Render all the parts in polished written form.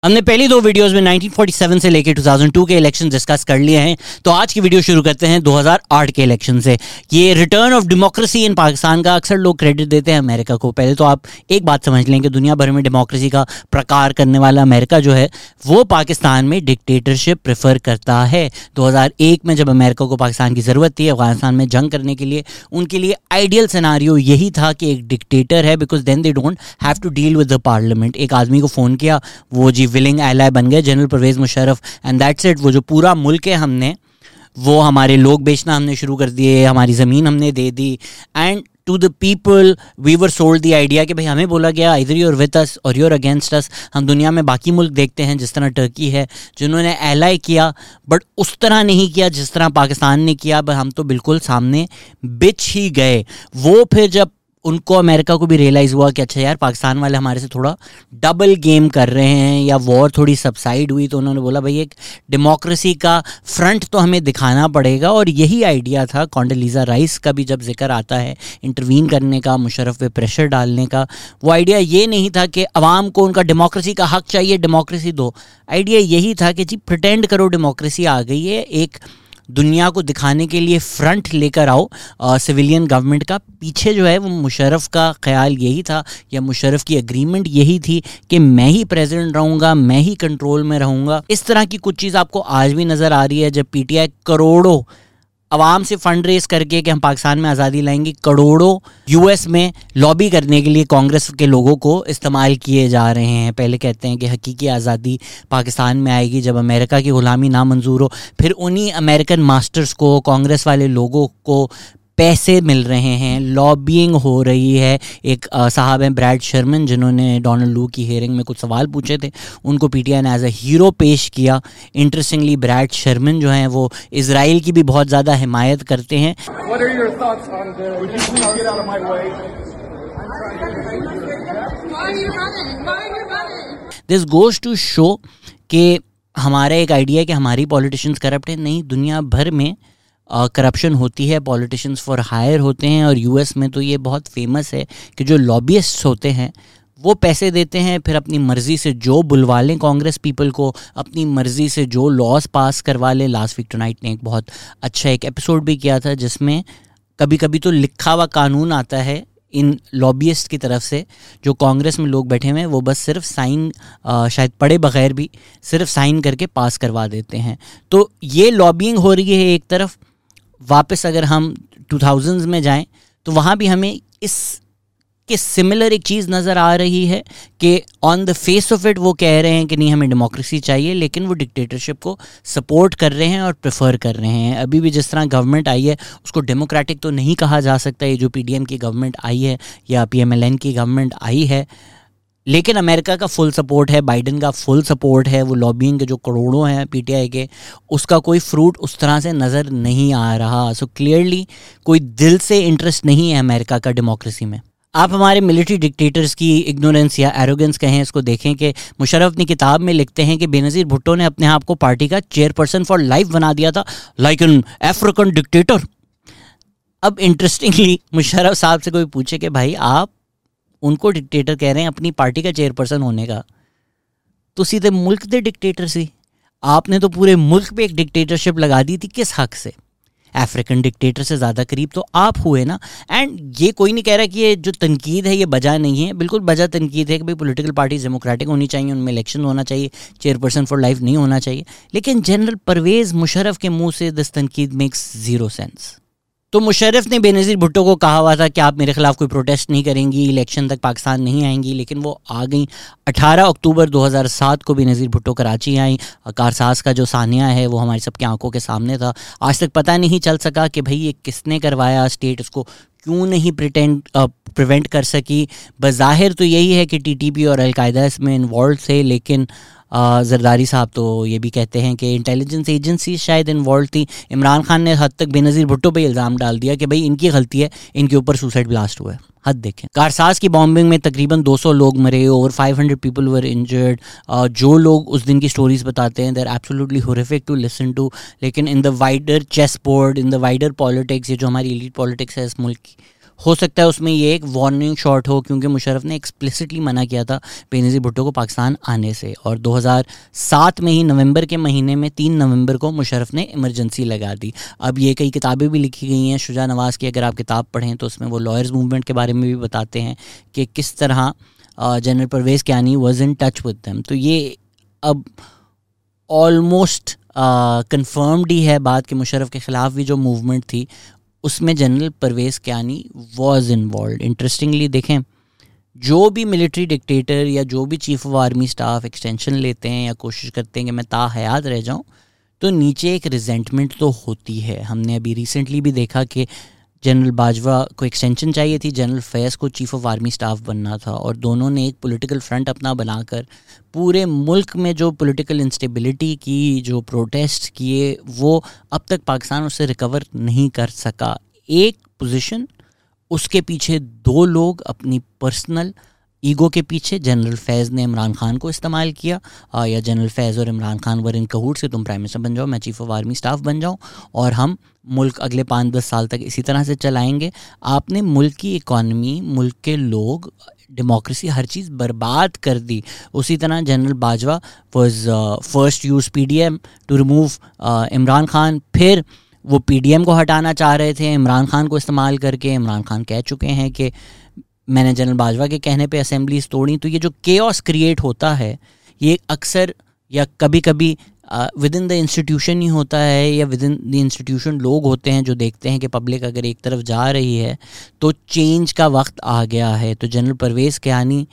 हमने पहली दो वीडियोस में 1947 से लेकर 2002 के इलेक्शन डिस्कस कर लिए हैं, तो आज की वीडियो शुरू करते हैं 2008 के इलेक्शन से। ये return of democracy in Pakistan का अक्सर लोग क्रेडिट देते हैं अमेरिका को। पहले तो आप एक बात समझ लें कि दुनिया भर में डेमोक्रेसी का प्रकार करने वाला अमेरिका जो है वो पाकिस्तान में डिक्टेटरशिप प्रेफर करता है। 2001 में जब अमेरिका को पाकिस्तान की ज़रूरत थी अफगानिस्तान में जंग करने के लिए, उनके लिए आइडियल सिनारियो यही था कि एक डिक्टेटर है, because then they don't have to deal with the parliament. एक आदमी को फ़ोन किया, वो जी विलिंग एलाय बन गए, general Parvez Musharraf, and that's it. वो जो पूरा मुल्क है हमने वो हमारे लोग बेचना हमने शुरू कर दिए, हमारी ज़मीन हमने दे दी, and to the people we were sold the idea कि भाई हमें बोला गया इधर यू आर विद अस और यू आर अगेंस्ट अस। हम दुनिया में बाकी मुल्क देखते हैं जिस तरह टर्की है जिन्होंने एलाय किया, बट उस तरह नहीं किया जिस तरह पाकिस्तान ने किया। बट हम तो बिल्कुल सामने बिछ ही गए। वो फिर जब उनको अमेरिका को भी रियलाइज़ हुआ कि अच्छा यार पाकिस्तान वाले हमारे से थोड़ा डबल गेम कर रहे हैं, या वॉर थोड़ी सबसाइड हुई, तो उन्होंने बोला भाई एक डेमोक्रेसी का फ्रंट तो हमें दिखाना पड़ेगा। और यही आइडिया था कॉन्डोलीज़ा राइस का भी जब जिक्र आता है इंटरवीन करने का, मुशर्रफ पे प्रेशर डालने का। वो आइडिया ये नहीं था कि अवाम को उनका डेमोक्रेसी का हक चाहिए, डेमोक्रेसी दो। आइडिया यही था कि जी प्रिटेंड करो डेमोक्रेसी आ गई है, एक दुनिया को दिखाने के लिए फ्रंट लेकर आओ सिविलियन गवर्नमेंट का। पीछे जो है वो मुशर्रफ का ख्याल यही था, या मुशर्रफ की एग्रीमेंट यही थी कि मैं ही प्रेसिडेंट रहूँगा, मैं ही कंट्रोल में रहूँगा। इस तरह की कुछ चीज़ आपको आज भी नज़र आ रही है। जब पीटीआई करोड़ों अवाम से फंड रेज करके कि हम पाकिस्तान में आज़ादी लाएंगे, करोड़ों यूएस में लॉबी करने के लिए कांग्रेस के लोगों को इस्तेमाल किए जा रहे हैं। पहले कहते हैं कि हकीकी आज़ादी पाकिस्तान में आएगी जब अमेरिका की ग़ुलामी नामंजूर हो, फिर उन्हीं अमेरिकन मास्टर्स को, कांग्रेस वाले लोगों को पैसे मिल रहे हैं, लॉबिंग हो रही है। एक साहब हैं ब्रैड शर्मन, जिन्होंने डोनाल्ड लू की हियरिंग में कुछ सवाल पूछे थे, उनको पीटीआई ने एज अ हीरो पेश किया। इंटरेस्टिंगली ब्रैड शर्मन जो हैं वो इजराइल की भी बहुत ज़्यादा हिमायत करते हैं। दिस गोज टू शो कि हमारा एक आइडिया है कि हमारी पॉलिटिशियंस करप्ट है। नहीं, दुनिया भर में करप्शन होती है, पॉलिटिशियंस फॉर हायर होते हैं। और यूएस में तो ये बहुत फेमस है कि जो लॉबियस्ट्स होते हैं वो पैसे देते हैं, फिर अपनी मर्ज़ी से जो बुलवा लें कांग्रेस पीपल को, अपनी मर्ज़ी से जो लॉज पास करवा लें। लास्ट वीक टुनाइट ने एक बहुत अच्छा एक एपिसोड भी किया था जिसमें कभी कभी तो लिखा हुआ कानून आता है इन लॉबियस्ट की तरफ से। जो कांग्रेस में लोग बैठे हुए हैं वो बस सिर्फ साइन, शायद पढ़े बगैर भी सिर्फ साइन करके पास करवा देते हैं। तो ये लॉबिंग हो रही है एक तरफ। वापस अगर हम 2000s में जाएं तो वहाँ भी हमें इस के सिमिलर एक चीज़ नज़र आ रही है कि on the face of it वो कह रहे हैं कि नहीं हमें डेमोक्रेसी चाहिए, लेकिन वो डिक्टेटरशिप को सपोर्ट कर रहे हैं और प्रेफर कर रहे हैं। अभी भी जिस तरह गवर्नमेंट आई है उसको डेमोक्रेटिक तो नहीं कहा जा सकता। ये जो पीडीएम की गवर्नमेंट आई है या पीएमएलएन की गवर्नमेंट आई है, लेकिन अमेरिका का फुल सपोर्ट है, बाइडन का फुल सपोर्ट है। वो लॉबिंग के जो करोड़ों हैं पीटीआई के, उसका कोई फ्रूट उस तरह से नज़र नहीं आ रहा। सो क्लियरली कोई दिल से इंटरेस्ट नहीं है अमेरिका का डेमोक्रेसी में। आप हमारे मिलिट्री डिक्टेटर्स की इग्नोरेंस या एरोगेंस कहें इसको देखें कि मुशर्रफ अपनी किताब में लिखते हैं कि बेनज़ीर भुट्टो ने अपने आप को पार्टी का चेयरपर्सन फॉर लाइफ बना दिया था, लाइक एन अफ्रीकन डिक्टेटर। अब इंटरेस्टिंगली मुशर्रफ साहब से कोई पूछे कि भाई आप उनको डिक्टेटर कह रहे हैं अपनी पार्टी का चेयरपर्सन होने का, तो सीधे मुल्क दे डिक्टेटर सी। आपने तो पूरे मुल्क पे एक डिक्टेटरशिप लगा दी थी, किस हक से? अफ्रीकन डिक्टेटर से ज़्यादा करीब तो आप हुए ना। एंड ये कोई नहीं कह रहा कि ये जो तनकीद है ये बजा नहीं है, बिल्कुल बजा तनकीद है कि भाई पॉलिटिकल पार्टीज डेमोक्रेटिक होनी चाहिए, उनमें इलेक्शन होना चाहिए, चेयरपर्सन फॉर लाइफ नहीं होना चाहिए। लेकिन जनरल परवेज़ मुशर्रफ के मुंह से दिस तनकीद मेक्स ज़ीरो सेंस। तो मुशर्रफ ने बेनज़ीर भुट्टो को कहा हुआ था कि आप मेरे खिलाफ कोई प्रोटेस्ट नहीं करेंगी, इलेक्शन तक पाकिस्तान नहीं आएंगी, लेकिन वो आ गई। 18 अक्टूबर 2007 को बेनज़ीर भुट्टो कराची आई। कारसाज का जो सानिया है वो हमारी सबकी आंखों के सामने था। आज तक पता नहीं चल सका कि भाई ये किसने करवाया, स्टेट उसको क्यों नहीं प्रिवेंट कर सकी। बज़ाहिर तो यही है कि टीटीपी और अलकायदा इसमें इन्वॉल्व थे, लेकिन जरदारी साहब तो ये भी कहते हैं कि इंटेलिजेंस एजेंसी शायद इन्वॉल्व थी। इमरान खान ने हद तक बेनज़ीर भुट्टो पे इल्ज़ाम डाल दिया कि भाई इनकी गलती है, इनके ऊपर सुसाइड ब्लास्ट हुआ है। हद देखें। कारसाज की बॉम्बिंग में तकरीबन 200 लोग मरे, ओवर 500 पीपल वर इंजर्ड। जो लोग उस दिन की स्टोरीज बताते हैं, they are absolutely horrific to listen to. लेकिन in the wider chessboard, in the wider politics, ये जो हमारी एलीट पॉलिटिक्स है इस मुल्क की, हो सकता है उसमें ये एक वार्निंग शॉट हो, क्योंकि मुशर्रफ ने एक्सप्लिसिटली मना किया था बेनज़ीर भुट्टो को पाकिस्तान आने से। और 2007 में ही नवंबर के महीने में 3 नवंबर को मुशर्रफ ने इमरजेंसी लगा दी। अब ये कई किताबें भी लिखी गई हैं शुजा नवाज़ की, अगर आप किताब पढ़ें तो उसमें वो लॉयर्स मूवमेंट के बारे में भी बताते हैं कि किस तरह general Pervez Kayani was in touch with them. तो ये अब ऑलमोस्ट कंफर्म्ड ही है बात कि मुशर्रफ के ख़िलाफ़ भी जो मूवमेंट थी उसमें general Pervez Kayani was involved. Interestingly देखें, जो भी मिलिट्री डिक्टेटर या जो भी chief of army staff extension लेते हैं या कोशिश करते हैं कि मैं ताहयात रह जाऊं, तो नीचे एक रिजेंटमेंट तो होती है। हमने अभी रिसेंटली भी देखा कि जनरल बाजवा को एक्सटेंशन चाहिए थी, जनरल फैज़ को चीफ ऑफ आर्मी स्टाफ बनना था, और दोनों ने एक पॉलिटिकल फ्रंट अपना बनाकर पूरे मुल्क में जो पॉलिटिकल इंस्टेबिलिटी की, जो प्रोटेस्ट किए, वो अब तक पाकिस्तान उससे रिकवर नहीं कर सका। एक पोजीशन, उसके पीछे 2 लोग अपनी पर्सनल ईगो के पीछे, जनरल फैज़ ने इमरान खान को इस्तेमाल किया, या जनरल फैज़ और इमरान खान वर इन कहूट से तुम प्राइम मिनिस्टर बन जाओ, मैं चीफ ऑफ आर्मी स्टाफ बन जाऊं और हम मुल्क अगले 5-10 साल तक इसी तरह से चलाएंगे। आपने मुल्क की इकॉनमी, मुल्क के लोग, डेमोक्रेसी, हर चीज़ बर्बाद कर दी। उसी तरह general Bajwa was first use PDM to remove Imran Khan, फिर वो PDM को हटाना चाह रहे थे इमरान खान को इस्तेमाल करके। इमरान खान कह चुके हैं कि मैंने जनरल बाजवा के कहने पे असेंबलीज तोड़ी। तो ये जो केओस क्रिएट होता है, ये अक्सर या कभी कभी विद इन द इंस्टीट्यूशन ही होता है, या विद इन द इंस्टीट्यूशन लोग होते हैं जो देखते हैं कि पब्लिक अगर एक तरफ जा रही है तो चेंज का वक्त आ गया है। तो general Pervez Kayani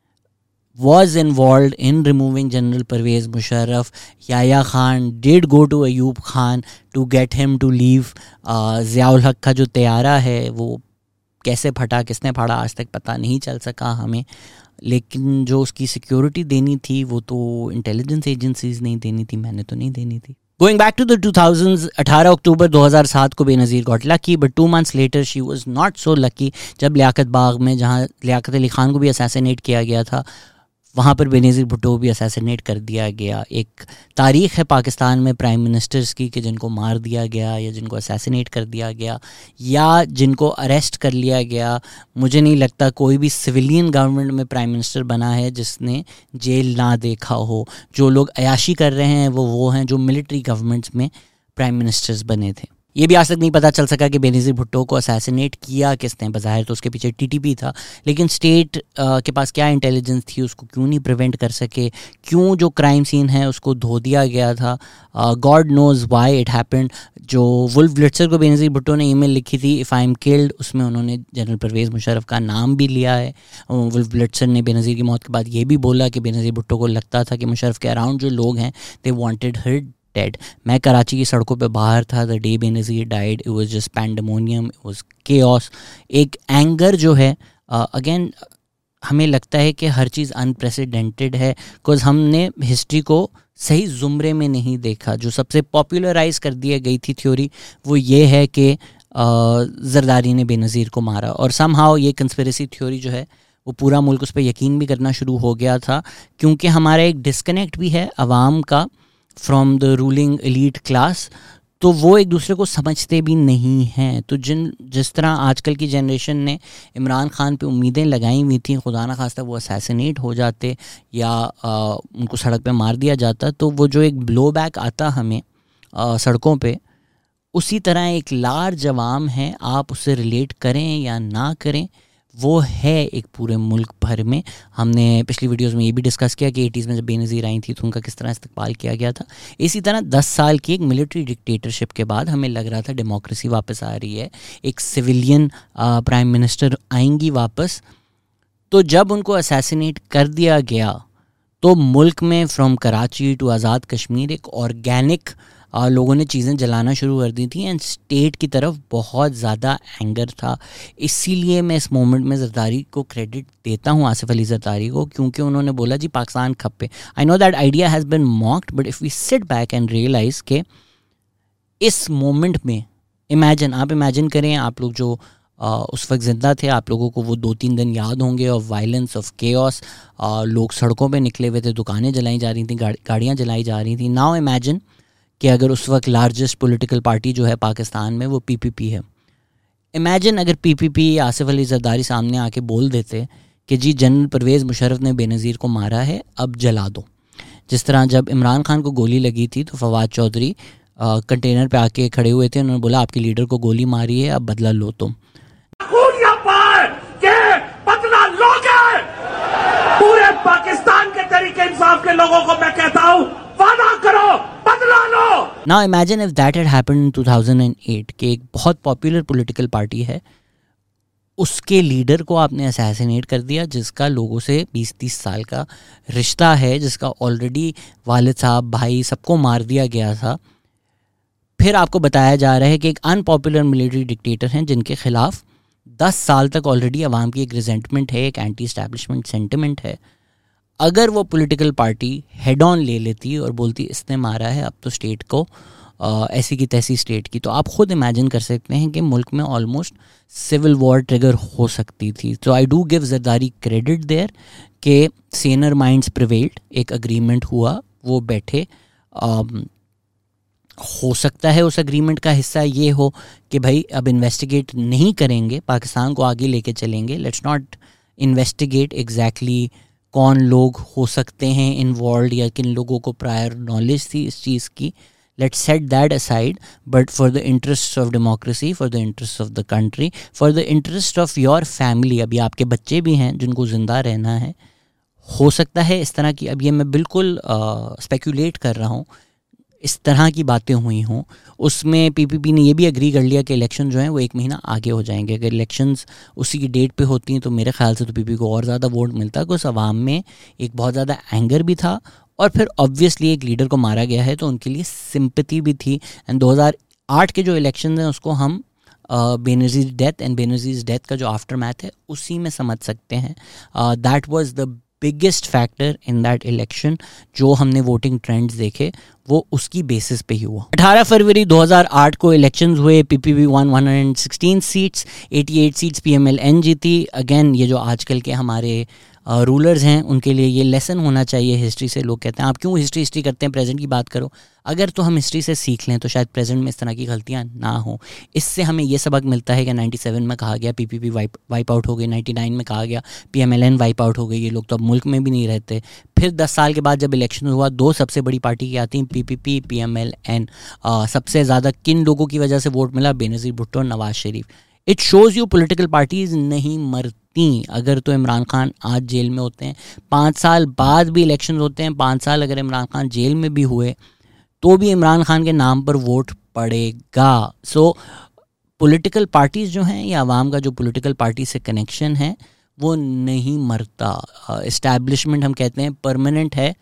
was involved in removing General Pervez Musharraf. Yahya Khan did go to Ayub Khan to get him to leave. Ziaul Haq का जो तैयारा है वो कैसे फटा, किसने फाड़ा, आज तक पता नहीं चल सका हमें, लेकिन जो उसकी सिक्योरिटी देनी थी वो तो इंटेलिजेंस एजेंसीज नहीं देनी थी, मैंने तो नहीं देनी थी। Going back to the 2000s, 18 October 2007 को Benazir got lucky, but 2 months later she was not so lucky, जब लियाकत बाग में, जहाँ लियाकत अली खान को भी असैसिनेट किया गया था, वहाँ पर बेनज़ीर भुट्टो भी असैसिनेट कर दिया गया। एक तारीख़ है पाकिस्तान में प्राइम मिनिस्टर्स की कि जिनको मार दिया गया या जिनको असैसिनेट कर दिया गया या जिनको अरेस्ट कर लिया गया। मुझे नहीं लगता कोई भी सिविलियन गवर्नमेंट में प्राइम मिनिस्टर बना है जिसने जेल ना देखा हो। जो लोग अयाशी कर रहे हैं वो हैं जो मिलिट्री गवर्नमेंट्स में प्राइम मिनिस्टर्स बने थे। ये भी आज तक नहीं पता चल सका कि बेनज़ीर भुट्टो को असैसिनेट किया किसने। बज़ाहिर तो उसके पीछे TTP था, लेकिन स्टेट के पास क्या इंटेलिजेंस थी, उसको क्यों नहीं प्रिवेंट कर सके, क्यों जो क्राइम सीन है उसको धो दिया गया था। God knows why it happened. जो वुल्फ ब्लिट्ज़र को बेनज़ीर भुट्टो ने ईमेल लिखी थी इफ़ आई एम किल्ड, उसमें उन्होंने जनरल परवेज़ मुशर्रफ का नाम भी लिया है। वुल्फ ब्लिट्ज़र ने बेनज़ीर की मौत के बाद ये भी बोला कि बेनज़ीर भुट्टो को लगता था कि मुशर्रफ के अराउंड जो लोग हैं दे वांटेड हर डेड। मैं कराची की सड़कों पे बाहर था the day Benazir died, it was just pandemonium, it was chaos. एक एंगर जो है, अगेन हमें लगता है कि हर चीज़ अनप्रेसिडेंटेड है, बिकॉज हमने हिस्ट्री को सही ज़ुमरे में नहीं देखा। जो सबसे पॉपुलराइज कर दिया गई थी थ्योरी वो ये है कि जरदारी ने बेनज़ीर को मारा, और समहाउ ये कंस्पिरेसी थ्योरी जो है वो पूरा मुल्क उस पर यकीन भी करना शुरू हो गया था, क्योंकि हमारा एक डिस्कनेक्ट भी है अवाम का from the ruling elite class. तो वो एक दूसरे को समझते भी नहीं हैं। तो जिस तरह आजकल की जनरेशन ने इमरान खान पे उम्मीदें लगाई हुई थी, खुदा ना खास्ता वो असैसिनेट हो जाते या उनको सड़क पे मार दिया जाता, तो वो जो एक ब्लो बैक आता हमें सड़कों पे, उसी तरह एक लार्ज अवाम है, आप उससे रिलेट करें या ना करें, वो है एक पूरे मुल्क भर में। हमने पिछली वीडियोस में ये भी डिस्कस किया कि 80s में जब बेनज़ीर आई थी तो उनका किस तरह इस्तकबाल किया गया था। इसी तरह 10 साल की एक मिलिट्री डिक्टेटरशिप के बाद हमें लग रहा था डेमोक्रेसी वापस आ रही है, एक सिविलियन प्राइम मिनिस्टर आएंगी वापस। तो जब उनको असैसिनेट कर दिया गया तो मुल्क में फ्रॉम कराची टू आज़ाद कश्मीर एक ऑर्गेनिक लोगों ने चीज़ें जलाना शुरू कर दी थी, एंड स्टेट की तरफ बहुत ज़्यादा एंगर था। इसीलिए मैं इस मोमेंट में जरदारी को क्रेडिट देता हूँ, आसिफ अली जरदारी को, क्योंकि उन्होंने बोला जी पाकिस्तान खप्पे। I know that idea has been mocked, but if we sit back and realise के इस मोमेंट में आप इमेजिन करें, आप लोग जो उस वक्त ज़िंदा थे, आप लोगों को वो 2-3 दिन याद होंगे ऑफ वायलेंस, ऑफ केओस। लोग सड़कों पे निकले हुए थे, दुकानें जलाई जा रही थी, गाड़ियाँ जलाई जा रही थी। नाउ इमेजिन कि अगर उस वक्त लार्जेस्ट पॉलिटिकल पार्टी जो है पाकिस्तान में वो PPP है, इमेजिन अगर पीपीपी या आसिफ अली जरदारी सामने आके बोल देते कि जी जनरल परवेज़ मुशर्रफ ने बेनज़ीर को मारा है, अब जला दो। जिस तरह जब इमरान खान को गोली लगी थी तो फवाद चौधरी कंटेनर पे आके खड़े हुए थे, उन्होंने बोला आपके लीडर को गोली मारी है, अब बदला लो तुम। बदला लोगे। पूरे पाकिस्तान के तरीके इंसाफ के लोगों को मैं कहता हूं, वादा करो, बदला लो। Now imagine if that had happened in 2008 कि एक बहुत पॉपुलर पॉलिटिकल पार्टी है, उसके लीडर को आपने असैसिनेट कर दिया, जिसका लोगों से 20-30 साल का रिश्ता है, जिसका ऑलरेडी वालिद साहब भाई सबको मार दिया गया था। फिर आपको बताया जा रहा है कि एक अनपॉपुलर मिलिट्री डिक्टेटर हैं जिनके खिलाफ 10 साल तक ऑलरेडी अवाम की एक रिजेंटमेंट है, एक एंटी एस्टैब्लिशमेंट सेंटिमेंट है। अगर वो पॉलिटिकल पार्टी हेड ऑन ले लेती और बोलती इसने मारा है अब तो स्टेट को, ऐसी की तैसी स्टेट की, तो आप खुद इमेजिन कर सकते हैं कि मुल्क में ऑलमोस्ट सिविल वॉर ट्रिगर हो सकती थी। तो I do give Zardari credit there कि सेनर माइंड्स प्रिवेल्ड, एक अग्रीमेंट हुआ, वो बैठे। हो सकता है उस एग्रीमेंट का हिस्सा ये हो कि भाई अब इन्वेस्टिगेट नहीं करेंगे, पाकिस्तान को आगे लेके चलेंगे, लेट्स नॉट इन्वेस्टिगेट एग्जैक्टली कौन लोग हो सकते हैं इन्वॉल्व या किन लोगों को प्रायर नॉलेज थी इस चीज़ की, let's set that aside, but for the interest of democracy, for the interest of the country, for the interest of your family, अभी आपके बच्चे भी हैं जिनको ज़िंदा रहना है, हो सकता है इस तरह की, अब ये मैं बिल्कुल स्पेकुलेट कर रहा हूँ, इस तरह की बातें हुई हों। उसमें पीपीपी ने ये भी एग्री कर लिया कि इलेक्शन जो हैं वो 1 महीना आगे हो जाएंगे। अगर इलेक्शंस उसी की डेट पे होती हैं तो मेरे ख्याल से तो पीपीपी को और ज़्यादा वोट मिलता, कि उस आवाम में एक बहुत ज़्यादा एंगर भी था, और फिर ऑब्वियसली एक लीडर को मारा गया है तो उनके लिए सिंपैथी भी थी। एंड 2008 के जो इलेक्शन हैं उसको हम Benazir death and Benazir death का जो आफ्टर मैथ है उसी में समझ सकते हैं। That was the biggest factor in that election. जो हमने वोटिंग ट्रेंड्स देखे वो उसकी बेसिस पे ही हुआ। 18 फरवरी 2008 को इलेक्शंस हुए, PPP won 116 seats, 88 seats PML-N जीती। अगेन ये जो आजकल के हमारे रूलर्स हैं उनके लिए ये लेसन होना चाहिए हिस्ट्री से। लोग कहते हैं आप क्यों हिस्ट्री करते हैं, प्रेजेंट की बात करो। अगर तो हम हिस्ट्री से सीख लें तो शायद प्रेजेंट में इस तरह की गलतियां ना हो। इससे हमें ये सबक मिलता है कि 97 में कहा गया पीपीपी वाइप आउट हो गई, 99 में कहा गया पीएमएल-एन वाइप आउट हो गई, ये लोग तो अब मुल्क में भी नहीं रहते। फिर 10 साल के बाद जब इलेक्शन हुआ, 2 सबसे बड़ी पार्टी की आती हैं, पीपीपी, पीएमएल-एन। सबसे ज़्यादा किन लोगों की वजह से वोट मिला? बेनज़ीर भुट्टो और Nawaz Sharif. It shows you political parties नहीं मरती। अगर तो इमरान खान आज जेल में होते हैं, 5 साल बाद भी इलेक्शन होते हैं, 5 साल अगर इमरान खान जेल में भी हुए तो भी इमरान खान के नाम पर वोट पड़ेगा। सो पॉलिटिकल पार्टीज़ जो हैं या आवाम का जो पॉलिटिकल पार्टी से कनेक्शन है वो नहीं मरता। इस्टेब्लिशमेंट हम कहते हैं परमानेंट है,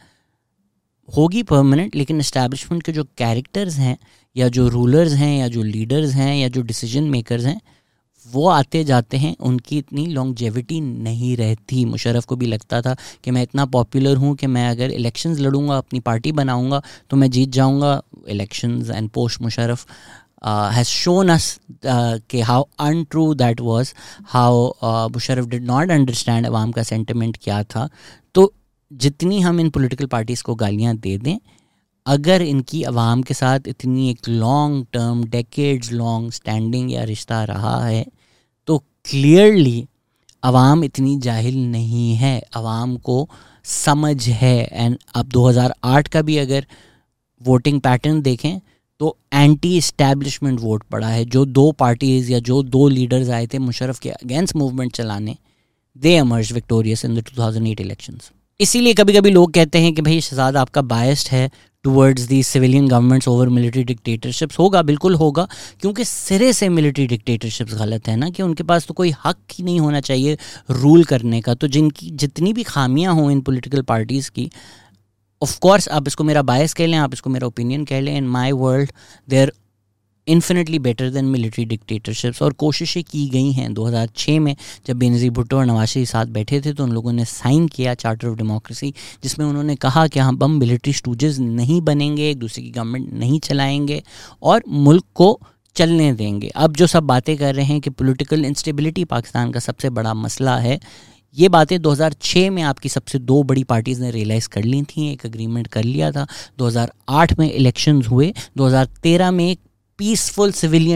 होगी परमानेंट, लेकिन इस्टेब्लिशमेंट के जो कैरेक्टर्स हैं या जो रूलर्स हैं या जो लीडर्स हैं या जो डिसीजन मेकर्स हैं वो आते जाते हैं, उनकी इतनी लॉन्गजेविटी नहीं रहती। मुशर्रफ को भी लगता था कि मैं इतना पॉपुलर हूँ कि मैं अगर इलेक्शंस लड़ूंगा, अपनी पार्टी बनाऊंगा तो मैं जीत जाऊंगा। Elections and post Musharraf has shown us कि how untrue that was, how Musharraf did not understand अवाम का सेंटिमेंट क्या था। तो जितनी हम इन पॉलिटिकल पार्टीज़ को गालियाँ दे दें, अगर इनकी अवाम के साथ इतनी एक long term decades long standing या रिश्ता रहा है तो क्लियरली अवाम इतनी जाहिल नहीं है, अवाम को समझ है। एंड अब 2008 का भी अगर वोटिंग पैटर्न देखें तो एंटी इस्टेब्लिशमेंट वोट पड़ा है। जो 2 पार्टीज़ या जो 2 लीडर्स आए थे मुशर्रफ के अगेंस्ट मूवमेंट चलाने, they emerge victorious in the 2008 elections. इसीलिए कभी कभी लोग कहते हैं कि भाई शहजाद आपका बायस्ड है towards the civilian governments over military dictatorships. होगा, बिल्कुल होगा, क्योंकि सिरे से मिलिट्री डिक्टेटरशिप्स गलत है ना, कि उनके पास तो कोई हक ही नहीं होना चाहिए रूल करने का। तो जिनकी जितनी भी खामियां हों इन पॉलिटिकल पार्टीज़ की, ऑफ कोर्स आप इसको मेरा बायस कह लें, आप इसको मेरा ओपिनियन कह लें, in my world they are infinitely better than military dictatorships. और कोशिशें की गई हैं। 2006 में जब बेनज़ीर भुट्टो और नवाज शरीफ साथ बैठे थे तो उन लोगों ने साइन किया चार्टर ऑफ डेमोक्रेसी, जिसमें उन्होंने कहा कि हम मिलिट्री स्टूजेस नहीं बनेंगे, एक दूसरे की गवर्नमेंट नहीं चलाएंगे और मुल्क को चलने देंगे। अब जो सब बातें कर रहे हैं कि पॉलिटिकल इंस्टेबिलिटी पाकिस्तान का सबसे बड़ा मसला है, ये बातें 2006 में आपकी सबसे 2 बड़ी पार्टीज़ ने रियलाइज़ कर ली थी, एक एग्रीमेंट कर लिया था। 2008 में इलेक्शंस हुए, 2013 में एक पीसफुल सिविलियन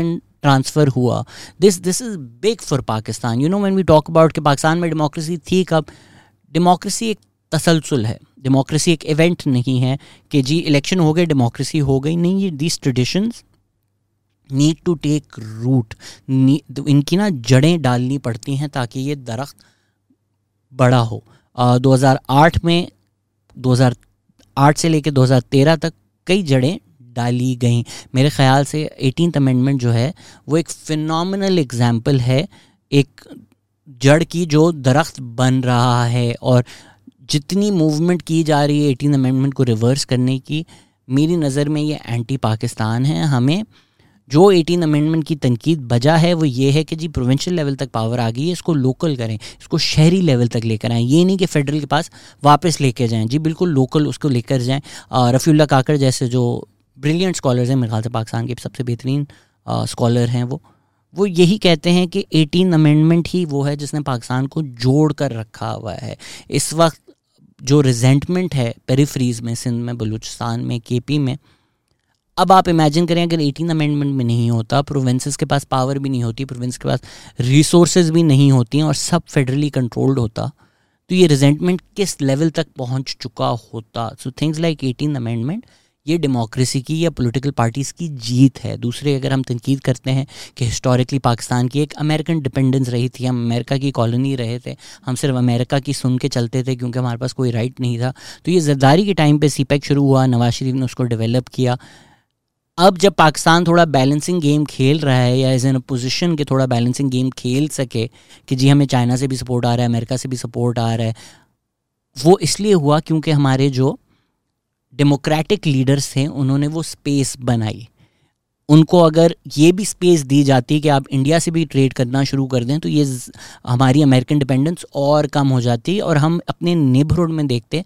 ट्रांसफ़र हुआ, this is big for Pakistan. You know when we talk about कि पाकिस्तान में डेमोक्रेसी थी कब, डेमोक्रेसी एक तसलसल है, डेमोक्रेसी एक इवेंट नहीं है कि जी इलेक्शन हो गए डेमोक्रेसी हो गई. नहीं, ये these traditions need to take root, इनकी ना जड़ें डालनी पड़ती हैं ताकि ये दरख्त बड़ा हो. 2008 से लेकर 2013 तक कई जड़ें डाली गई. मेरे ख्याल से 18th अमेंडमेंट जो है वो एक फिनोमिनल एग्जाम्पल है एक जड़ की जो दरख्त बन रहा है. और जितनी मूवमेंट की जा रही है 18th अमेंडमेंट को रिवर्स करने की, मेरी नज़र में ये एंटी पाकिस्तान है. हमें जो 18th अमेंडमेंट की तनकीद बजा है वो ये है कि जी प्रोविंशियल लेवल तक पावर आ गई है, इसको लोकल करें, इसको शहरी लेवल तक लेकर आएँ. ये नहीं कि फेडरल के पास वापस लेके जाएं, जी बिल्कुल लोकल उसको लेकर जाएं. रफ़ीउल्लाह काकड़ जैसे जो ब्रिलियंट स्कॉलर्स हैं, मेरे ख्याल से पाकिस्तान के सबसे बेहतरीन स्कॉलर हैं, वो यही कहते हैं कि 18th अमेंडमेंट ही वो है जिसने पाकिस्तान को जोड़ कर रखा हुआ है. इस वक्त जो रिजेंटमेंट है पेरिफ्रीज में, सिंध में, बलूचिस्तान में, केपी में, अब आप इमेजिन करें अगर 18th अमेंडमेंट में नहीं होता, प्रोविंसेस के पास पावर भी नहीं होती, प्रोविंस के पास रिसोर्सेज भी नहीं होती और सब फेडरली कंट्रोल्ड होता, तो ये रिजेंटमेंट किस लेवल तक पहुंच चुका होता. So things like 18th amendment ये डेमोक्रेसी की या पॉलिटिकल पार्टीज़ की जीत है. दूसरे अगर हम तनकीद करते हैं कि हिस्टोरिकली पाकिस्तान की एक अमेरिकन डिपेंडेंस रही थी, हम अमेरिका की कॉलोनी रहे थे, हम सिर्फ अमेरिका की सुन के चलते थे क्योंकि हमारे पास कोई राइट नहीं था. तो ये ज़रदारी के टाइम पे सीपैक शुरू हुआ, नवाज शरीफ ने उसको डेवलप किया. अब जब पाकिस्तान थोड़ा बैलेंसिंग गेम खेल रहा है या एज एन अपोजिशन के थोड़ा बैलेंसिंग गेम खेल सके कि जी हमें चाइना से भी सपोर्ट आ रहा है, अमेरिका से भी सपोर्ट आ रहा है, वो इसलिए हुआ क्योंकि हमारे जो डेमोक्रेटिक लीडर्स थे उन्होंने वो स्पेस बनाई. उनको अगर ये भी स्पेस दी जाती कि आप इंडिया से भी ट्रेड करना शुरू कर दें तो ये हमारी अमेरिकन डिपेंडेंस और कम हो जाती और हम अपने नेबरहुड में देखते,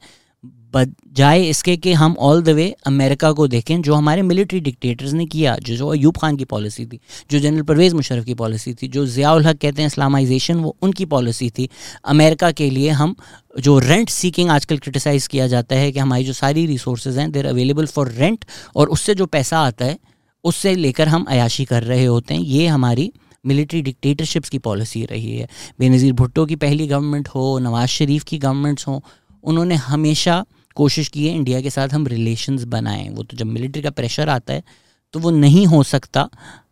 बजाय इसके कि हम ऑल द वे अमेरिका को देखें जो हमारे मिलिट्री डिक्टेटर्स ने किया, जो अयूब खान की पॉलिसी थी, जो जनरल परवेज़ मुशर्रफ की पॉलिसी थी, जो ज़ियाउल हक कहते हैं इस्लामाइजेशन, वो उनकी पॉलिसी थी. अमेरिका के लिए हम जो रेंट सीकिंग आजकल क्रिटिसाइज़ किया जाता है कि हमारी जो सारी रिसोर्सेज हैं देर अवेलेबल फॉर रेंट और उससे जो पैसा आता है उससे लेकर हम अयाशी कर रहे होते हैं. ये हमारी मिलिट्री डिक्टेटरशिप्स की पॉलिसी रही है. बेनज़ीर भुट्टो की पहली गवर्नमेंट हो, नवाज शरीफ की गवर्नमेंट्स हों, उन्होंने हमेशा कोशिश की है इंडिया के साथ हम रिलेशंस बनाएं. वो तो जब मिलिट्री का प्रेशर आता है तो वो नहीं हो सकता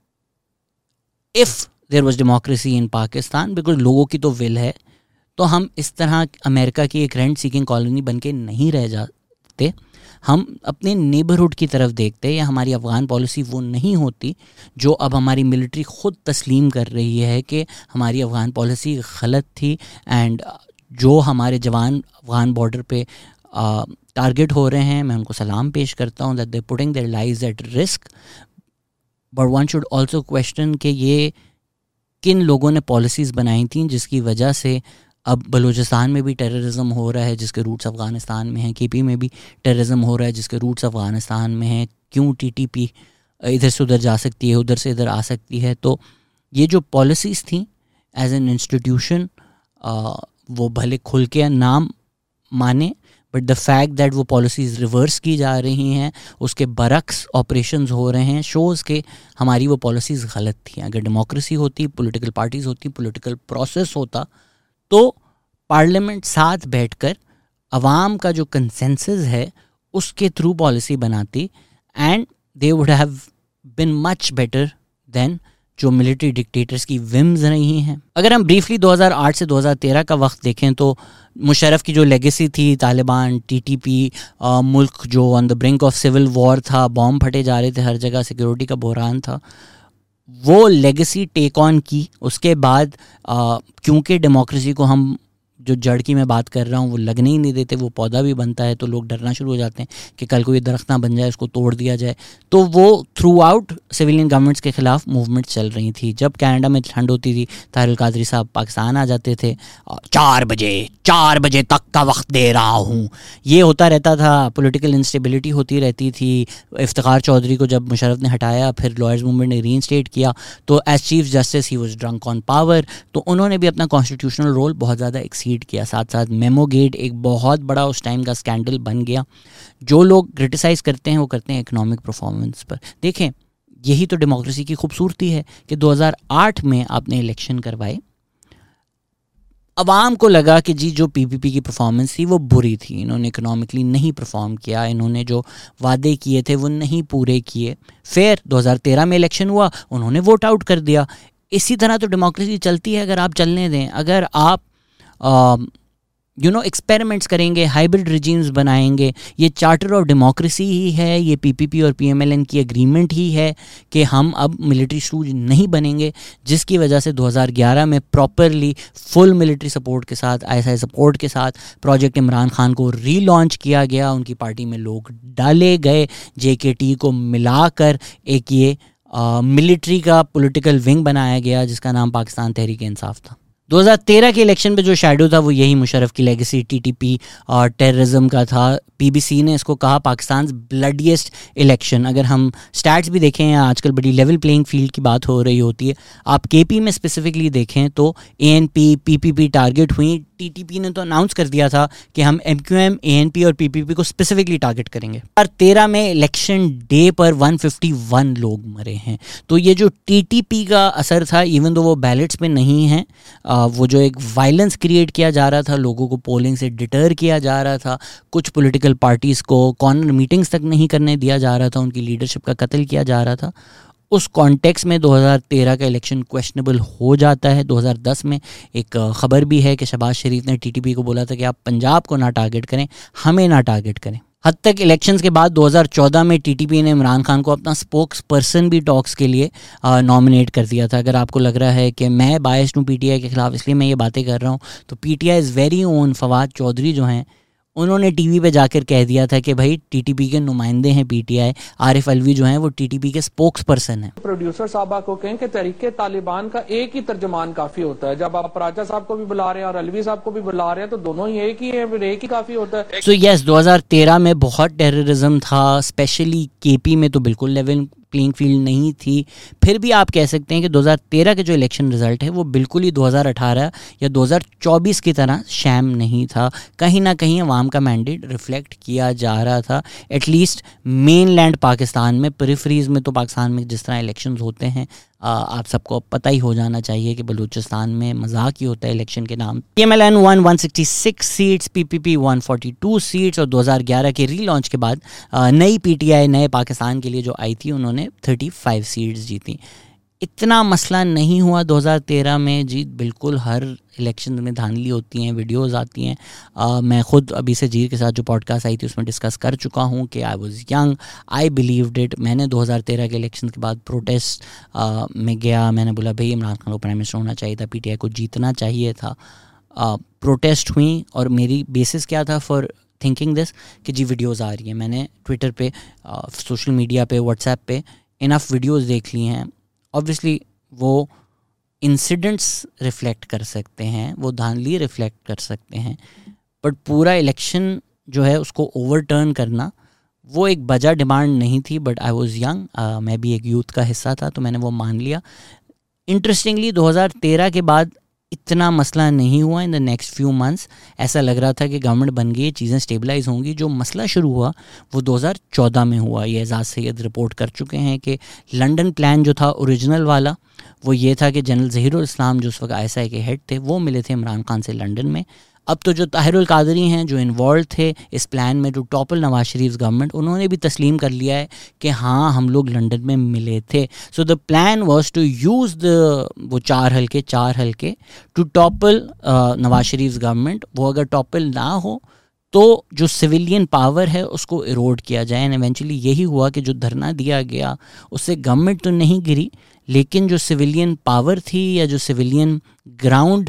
if there was democracy in Pakistan, because लोगों की तो विल है. तो हम इस तरह अमेरिका की एक रेंट सीकिंग कॉलोनी बन के नहीं रह जाते, हम अपने नेबरहुड की तरफ देखते, या हमारी अफ़गान पॉलिसी वो नहीं होती जो अब हमारी मिलिट्री ख़ुद तस्लीम कर रही है कि हमारी अफ़गान पॉलिसी गलत थी. एंड जो हमारे जवान अफ़गान बॉर्डर पे टारगेट हो रहे हैं, मैं उनको सलाम पेश करता हूँ, that they putting their lives at risk. But one should also question कि ये किन लोगों ने पॉलिसीज़ बनाई थी जिसकी वजह से अब बलूचिस्तान में भी टेररिज्म हो रहा है जिसके रूट्स अफ़गानिस्तान में हैं, केपी में भी टेररिज्म हो रहा है जिसके रूट्स अफ़गानिस्तान में हैं. क्यों टीटीपी इधर से उधर जा सकती है, उधर से इधर आ सकती है. तो ये जो पॉलिसीज़ थी एज एन इंस्टीट्यूशन, वो भले खुल के नाम माने, बट द फैक्ट दैट वो पॉलिसीज़ रिवर्स की जा रही हैं, उसके बरक्स ऑपरेशंस हो रहे हैं, शोज़ के हमारी वो पॉलिसीज़ गलत थी. अगर डेमोक्रेसी होती, पॉलिटिकल पार्टीज़ होती, पॉलिटिकल प्रोसेस होता, तो पार्लियामेंट साथ बैठकर अवाम का जो कंसेंसस है उसके थ्रू पॉलिसी बनाती and they would have been much better than जो मिलिट्री डिक्टेटर्स की विम्स रही हैं. अगर हम ब्रीफली 2008 से 2013 का वक्त देखें तो मुशर्रफ की जो लेगेसी थी, तालिबान, टीटीपी, मुल्क जो on the brink of civil war था, बॉम्ब फटे जा रहे थे हर जगह, सिक्योरिटी का बहरान था, वो लेगेसी टेक ऑन की. उसके बाद क्योंकि डेमोक्रेसी को हम जो जड़ की मैं बात कर रहा हूँ वो लगने ही नहीं देते, वो पौधा भी बनता है तो लोग डरना शुरू हो जाते हैं कि कल को ये दरख्त ना बन जाए, उसको तोड़ दिया जाए. तो वो थ्रू आउट सिविलियन गवर्नमेंट्स के ख़िलाफ़ मूवमेंट चल रही थी. जब कनाडा में ठंड होती थी, ताहिर अल कादरी साहब पाकिस्तान आ जाते थे, 4 बजे तक का वक्त दे रहा हूँ, ये होता रहता था. पॉलिटिकल इंस्टेबिलिटी होती रहती थी. इफ्तिखार चौधरी को जब मुशर्रफ ने हटाया, फिर लॉयर्स मूवमेंट ने रीइंस्टेट किया, तो as chief justice he was drunk on power. तो उन्होंने भी अपना कॉन्स्टिट्यूशनल रोल बहुत ज़्यादा एक्सीड किया. साथ साथ मेमो गेट एक बहुत बड़ा उस टाइम का स्कैंडल बन गया. जो लोग क्रिटिसाइज़ करते हैं वो करते हैं इकोनॉमिक परफॉर्मेंस पर. देखें, यही तो डेमोक्रेसी की खूबसूरती है कि 2008 में आपने इलेक्शन करवाए, अवाम को लगा कि जी जो पीपीपी की परफॉर्मेंस थी वो बुरी थी, इन्होंने इकोनॉमिकली नहीं परफॉर्म किया, इन्होंने जो वादे किए थे वो नहीं पूरे किए। फिर 2013 में इलेक्शन हुआ, उन्होंने वोट आउट कर दिया। इसी तरह तो डेमोक्रेसी चलती है अगर आप चलने दें। अगर आप एक्सपेरिमेंट्स करेंगे, हाइब्रिड रिजीम्स बनाएंगे, ये चार्टर ऑफ डेमोक्रेसी ही है, ये पीपीपी और पीएमएलएन की एग्रीमेंट ही है कि हम अब मिलिट्री स्टूज नहीं बनेंगे, जिसकी वजह से 2011 में प्रॉपरली फुल मिलिट्री सपोर्ट के साथ, आईएसआई सपोर्ट के साथ प्रोजेक्ट इमरान खान को रीलॉन्च किया गया। उनकी पार्टी में लोग डाले गए, जेकेटी को मिलाकर एक ये मिलिट्री का पॉलिटिकल विंग बनाया गया जिसका नाम पाकिस्तान तहरीक इंसाफ था। 2013 के इलेक्शन पे जो शैडो था वो यही मुशर्रफ की लेगेसी, टीटीपी और टेररिज्म का था। पीबीसी ने इसको कहा पाकिस्तान ब्लडीएस्ट इलेक्शन। अगर हम स्टैट्स भी देखें, आजकल बड़ी लेवल प्लेइंग फील्ड की बात हो रही होती है, आप केपी में स्पेसिफिकली देखें तो एएनपी, पीपीपी टारगेट हुई। टीटीपी ने तो अनाउंस कर दिया था कि हम एमक्यूएम, एएनपी और पीपीपी को स्पेसिफिकली टारगेट करेंगे। और 13 में इलेक्शन डे पर 151 लोग मरे हैं। तो ये जो टीटीपी का असर था, इवन दो वो बैलेट्स पे नहीं है, वो जो एक वायलेंस क्रिएट किया जा रहा था, लोगों को पोलिंग से डिटर किया जा रहा था, कुछ पॉलिटिकल पार्टीज़ को कॉर्नर मीटिंग्स तक नहीं करने दिया जा रहा था, उनकी लीडरशिप का कत्ल किया जा रहा था, उस कॉन्टेक्स्ट में 2013 का इलेक्शन क्वेश्चनेबल हो जाता है। 2010 में एक ख़बर भी है कि शहबाज शरीफ ने टीटीपी को बोला था कि आप पंजाब को ना टारगेट करें, हमें ना टारगेट करें। हद तक इलेक्शंस के बाद 2014 में टीटीपी ने इमरान खान को अपना स्पोक्स पर्सन भी टॉक्स के लिए नॉमिनेट कर दिया था। अगर आपको लग रहा है कि मैं बायस्ड हूँ पीटीआई के ख़िलाफ़ इसलिए मैं ये बातें कर रहा हूँ, तो PTI is very own Fawad Chaudhry जो हैं, उन्होंने टीवी पे जाकर कह दिया था कि भाई टीटीपी के नुमाइंदे हैं पीटीआई, आरिफ अलवी जो हैं वो टीटीपी के स्पोक्स पर्सन हैं। प्रोड्यूसर साहबा को कहें कि तहरीके तालिबान का एक ही तर्जमान काफी होता है। जब आप राजा साहब को भी बुला रहे हैं और अलवी साहब को भी बुला रहे हैं तो दोनों ही एक ही है, फिर एक ही काफी होता है। सो यस, 2013 में बहुत टेररिज्म था, स्पेशली केपी में तो बिल्कुल लेवल प्लेइंग फील्ड नहीं थी। फिर भी आप कह सकते हैं कि 2013 के जो इलेक्शन रिजल्ट है वो बिल्कुल ही 2018 या 2024 की तरह शैम नहीं था। कहीं ना कहीं अवाम का मैंडेट रिफ्लेक्ट किया जा रहा था, एटलीस्ट मेन लैंड पाकिस्तान में। पेरिफेरीज में तो पाकिस्तान में जिस तरह इलेक्शंस होते हैं, आप सबको पता ही हो जाना चाहिए कि बलूचिस्तान में मजाक ही होता है इलेक्शन के नाम। पीएमएलएन 166 सीट्स, पीपीपी 142 सीट्स, और 2011 के रीलॉन्च के बाद नई पीटीआई नए पाकिस्तान के लिए जो आई थी उन्होंने 35 सीट्स जीती। इतना मसला नहीं हुआ 2013 में जी, बिल्कुल हर इलेक्शन में धांधली होती हैं, वीडियोस आती हैं। मैं ख़ुद अभी से जीर के साथ जो पॉडकास्ट आई थी उसमें डिस्कस कर चुका हूँ कि I was young, I believed it. मैंने 2013 के इलेक्शन के बाद प्रोटेस्ट में गया, मैंने बोला भाई इमरान खान को प्राइम मिनिस्टर होना चाहिए था, पीटीआई को जीतना चाहिए था। प्रोटेस्ट हुई और मेरी बेसिस क्या था फॉर थिंकिंग दिस कि जी वीडियोज़ आ रही हैं। मैंने ट्विटर पे, सोशल मीडिया पे, व्हाट्सएप पे इनफ वीडियोज़ देख ली हैं। ऑब्वियसली वो इंसिडेंट्स रिफ्लेक्ट कर सकते हैं, वो धांधली रिफ्लेक्ट कर सकते हैं, बट पूरा इलेक्शन जो है उसको ओवरटर्न करना वो एक बजा डिमांड नहीं थी। बट आई वाज यंग, मैं भी एक यूथ का हिस्सा था तो मैंने वो मान लिया। इंटरेस्टिंगली 2013 के बाद इतना मसला नहीं हुआ। In the next few months ऐसा लग रहा था कि गवर्नमेंट बन गई, चीज़ें स्टेबलाइज होंगी। जो मसला शुरू हुआ वो 2014 में हुआ। ये एजाज सैयद रिपोर्ट कर चुके हैं कि लंदन प्लान जो था ओरिजिनल वाला वो ये था कि जनरल ज़हीरुल इस्लाम जो उस वक्त आईएसआई के हेड थे वो मिले थे इमरान खान से लंदन में। अब तो जो ताहिरुल कादरी हैं जो इन्वॉल्व थे इस प्लान में to topple Nawaz Sharif government, उन्होंने भी तस्लीम कर लिया है कि हाँ हम लोग लंदन में मिले थे। So the plan was to use वो चार हल्के to topple Nawaz Sharif government. वो अगर टॉपल ना हो तो जो सिविलियन पावर है उसको इरोड किया जाए। एंड इवेंचुअली यही हुआ कि जो धरना दिया गया उससे गवर्नमेंट तो नहीं गिरी, लेकिन जो सिविलियन पावर थी या जो सिविलियन ग्राउंड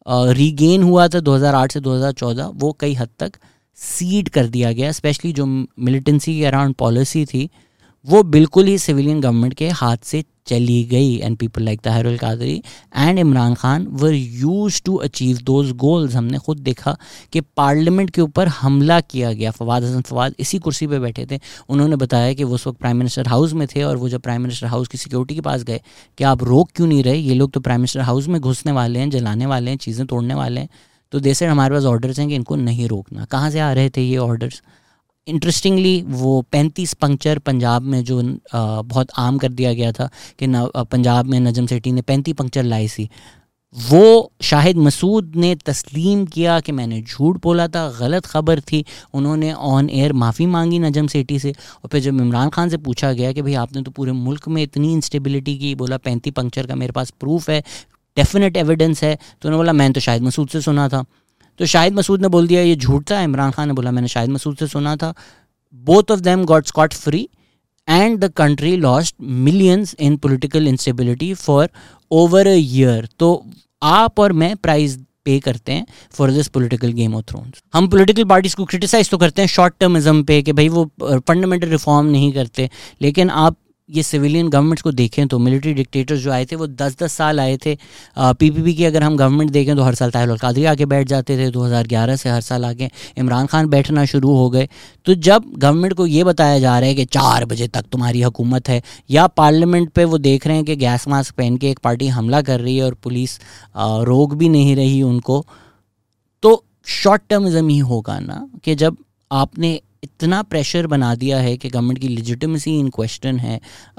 रीगेन हुआ था 2008 से 2014 वो कई हद तक सीड कर दिया गया। स्पेशली जो मिलिटेंसी के अराउंड पॉलिसी थी वो बिल्कुल ही सिविलियन गवर्नमेंट के हाथ से चली गई। And people like Tahirul Qadri and Imran Khan were used to achieve those goals. हमने खुद देखा कि पार्लियामेंट के ऊपर हमला किया गया। फवाद हसन फवाद इसी कुर्सी पे बैठे थे, उन्होंने बताया कि वो उस वक्त प्राइम मिनिस्टर हाउस में थे और वो जब प्राइम मिनिस्टर हाउस की सिक्योरिटी के पास गए कि आप रोक क्यों नहीं रहे, ये लोग तो प्राइम मिनिस्टर हाउस में घुसने वाले हैं, जलाने वाले हैं, चीज़ें तोड़ने वाले हैं। तो दे सेड हमारे पास ऑर्डर्स हैं कि इनको नहीं रोकना। कहाँ से आ रहे थे ये ऑर्डर्स? इंटरेस्टिंगली वो 35 पंक्चर पंजाब में जो बहुत आम कर दिया गया था कि पंजाब में नजम सेठी ने 35 पंक्चर लाई सी, वो शाहिद मसूद ने तस्लीम किया कि मैंने झूठ बोला था, गलत ख़बर थी। उन्होंने ऑन एयर माफ़ी मांगी नजम सेठी से, और फिर जब इमरान खान से पूछा गया कि भाई आपने तो पूरे मुल्क में इतनी इंस्टेबिलिटी की, बोला 35 पंक्चर का मेरे पास प्रूफ है, डेफिनेट एविडेंस है, तो उन्होंने बोला मैंने तो शाहिद मसूद से सुना था। तो शाहिद मसूद ने बोल दिया ये झूठ था, इमरान खान ने बोला मैंने शाहिद मसूद से सुना था। Both of them got scot free and the country lost millions in political instability for over a year. तो आप और मैं प्राइस पे करते हैं for this political game of thrones. हम पॉलिटिकल पार्टीज को क्रिटिसाइज तो करते हैं शॉर्ट टर्मिज्म पे कि भाई वो फंडामेंटल रिफॉर्म नहीं करते, लेकिन आप ये सिविलियन गवर्नमेंट्स को देखें तो मिलिट्री डिक्टेटर्स जो आए थे वो 10-10 साल आए थे। पीपीपी की अगर हम गवर्नमेंट देखें तो हर साल ताहिर अल-कादरी आके बैठ जाते थे, 2011 से हर साल आके इमरान खान बैठना शुरू हो गए। तो जब गवर्नमेंट को ये बताया जा रहा है कि 4 बजे तक तुम्हारी हुकूमत है, या पार्लियामेंट पे वो देख रहे हैं कि गैस मास्क पहन के एक पार्टी हमला कर रही है और पुलिस रोक भी नहीं रही उनको, तो शॉर्ट टर्मिज्म ही होगा ना कि जब आपने इतना प्रेशर बना दिया है कि गवर्नमेंट की लेजिटिमेसी इन क्वेश्चन है,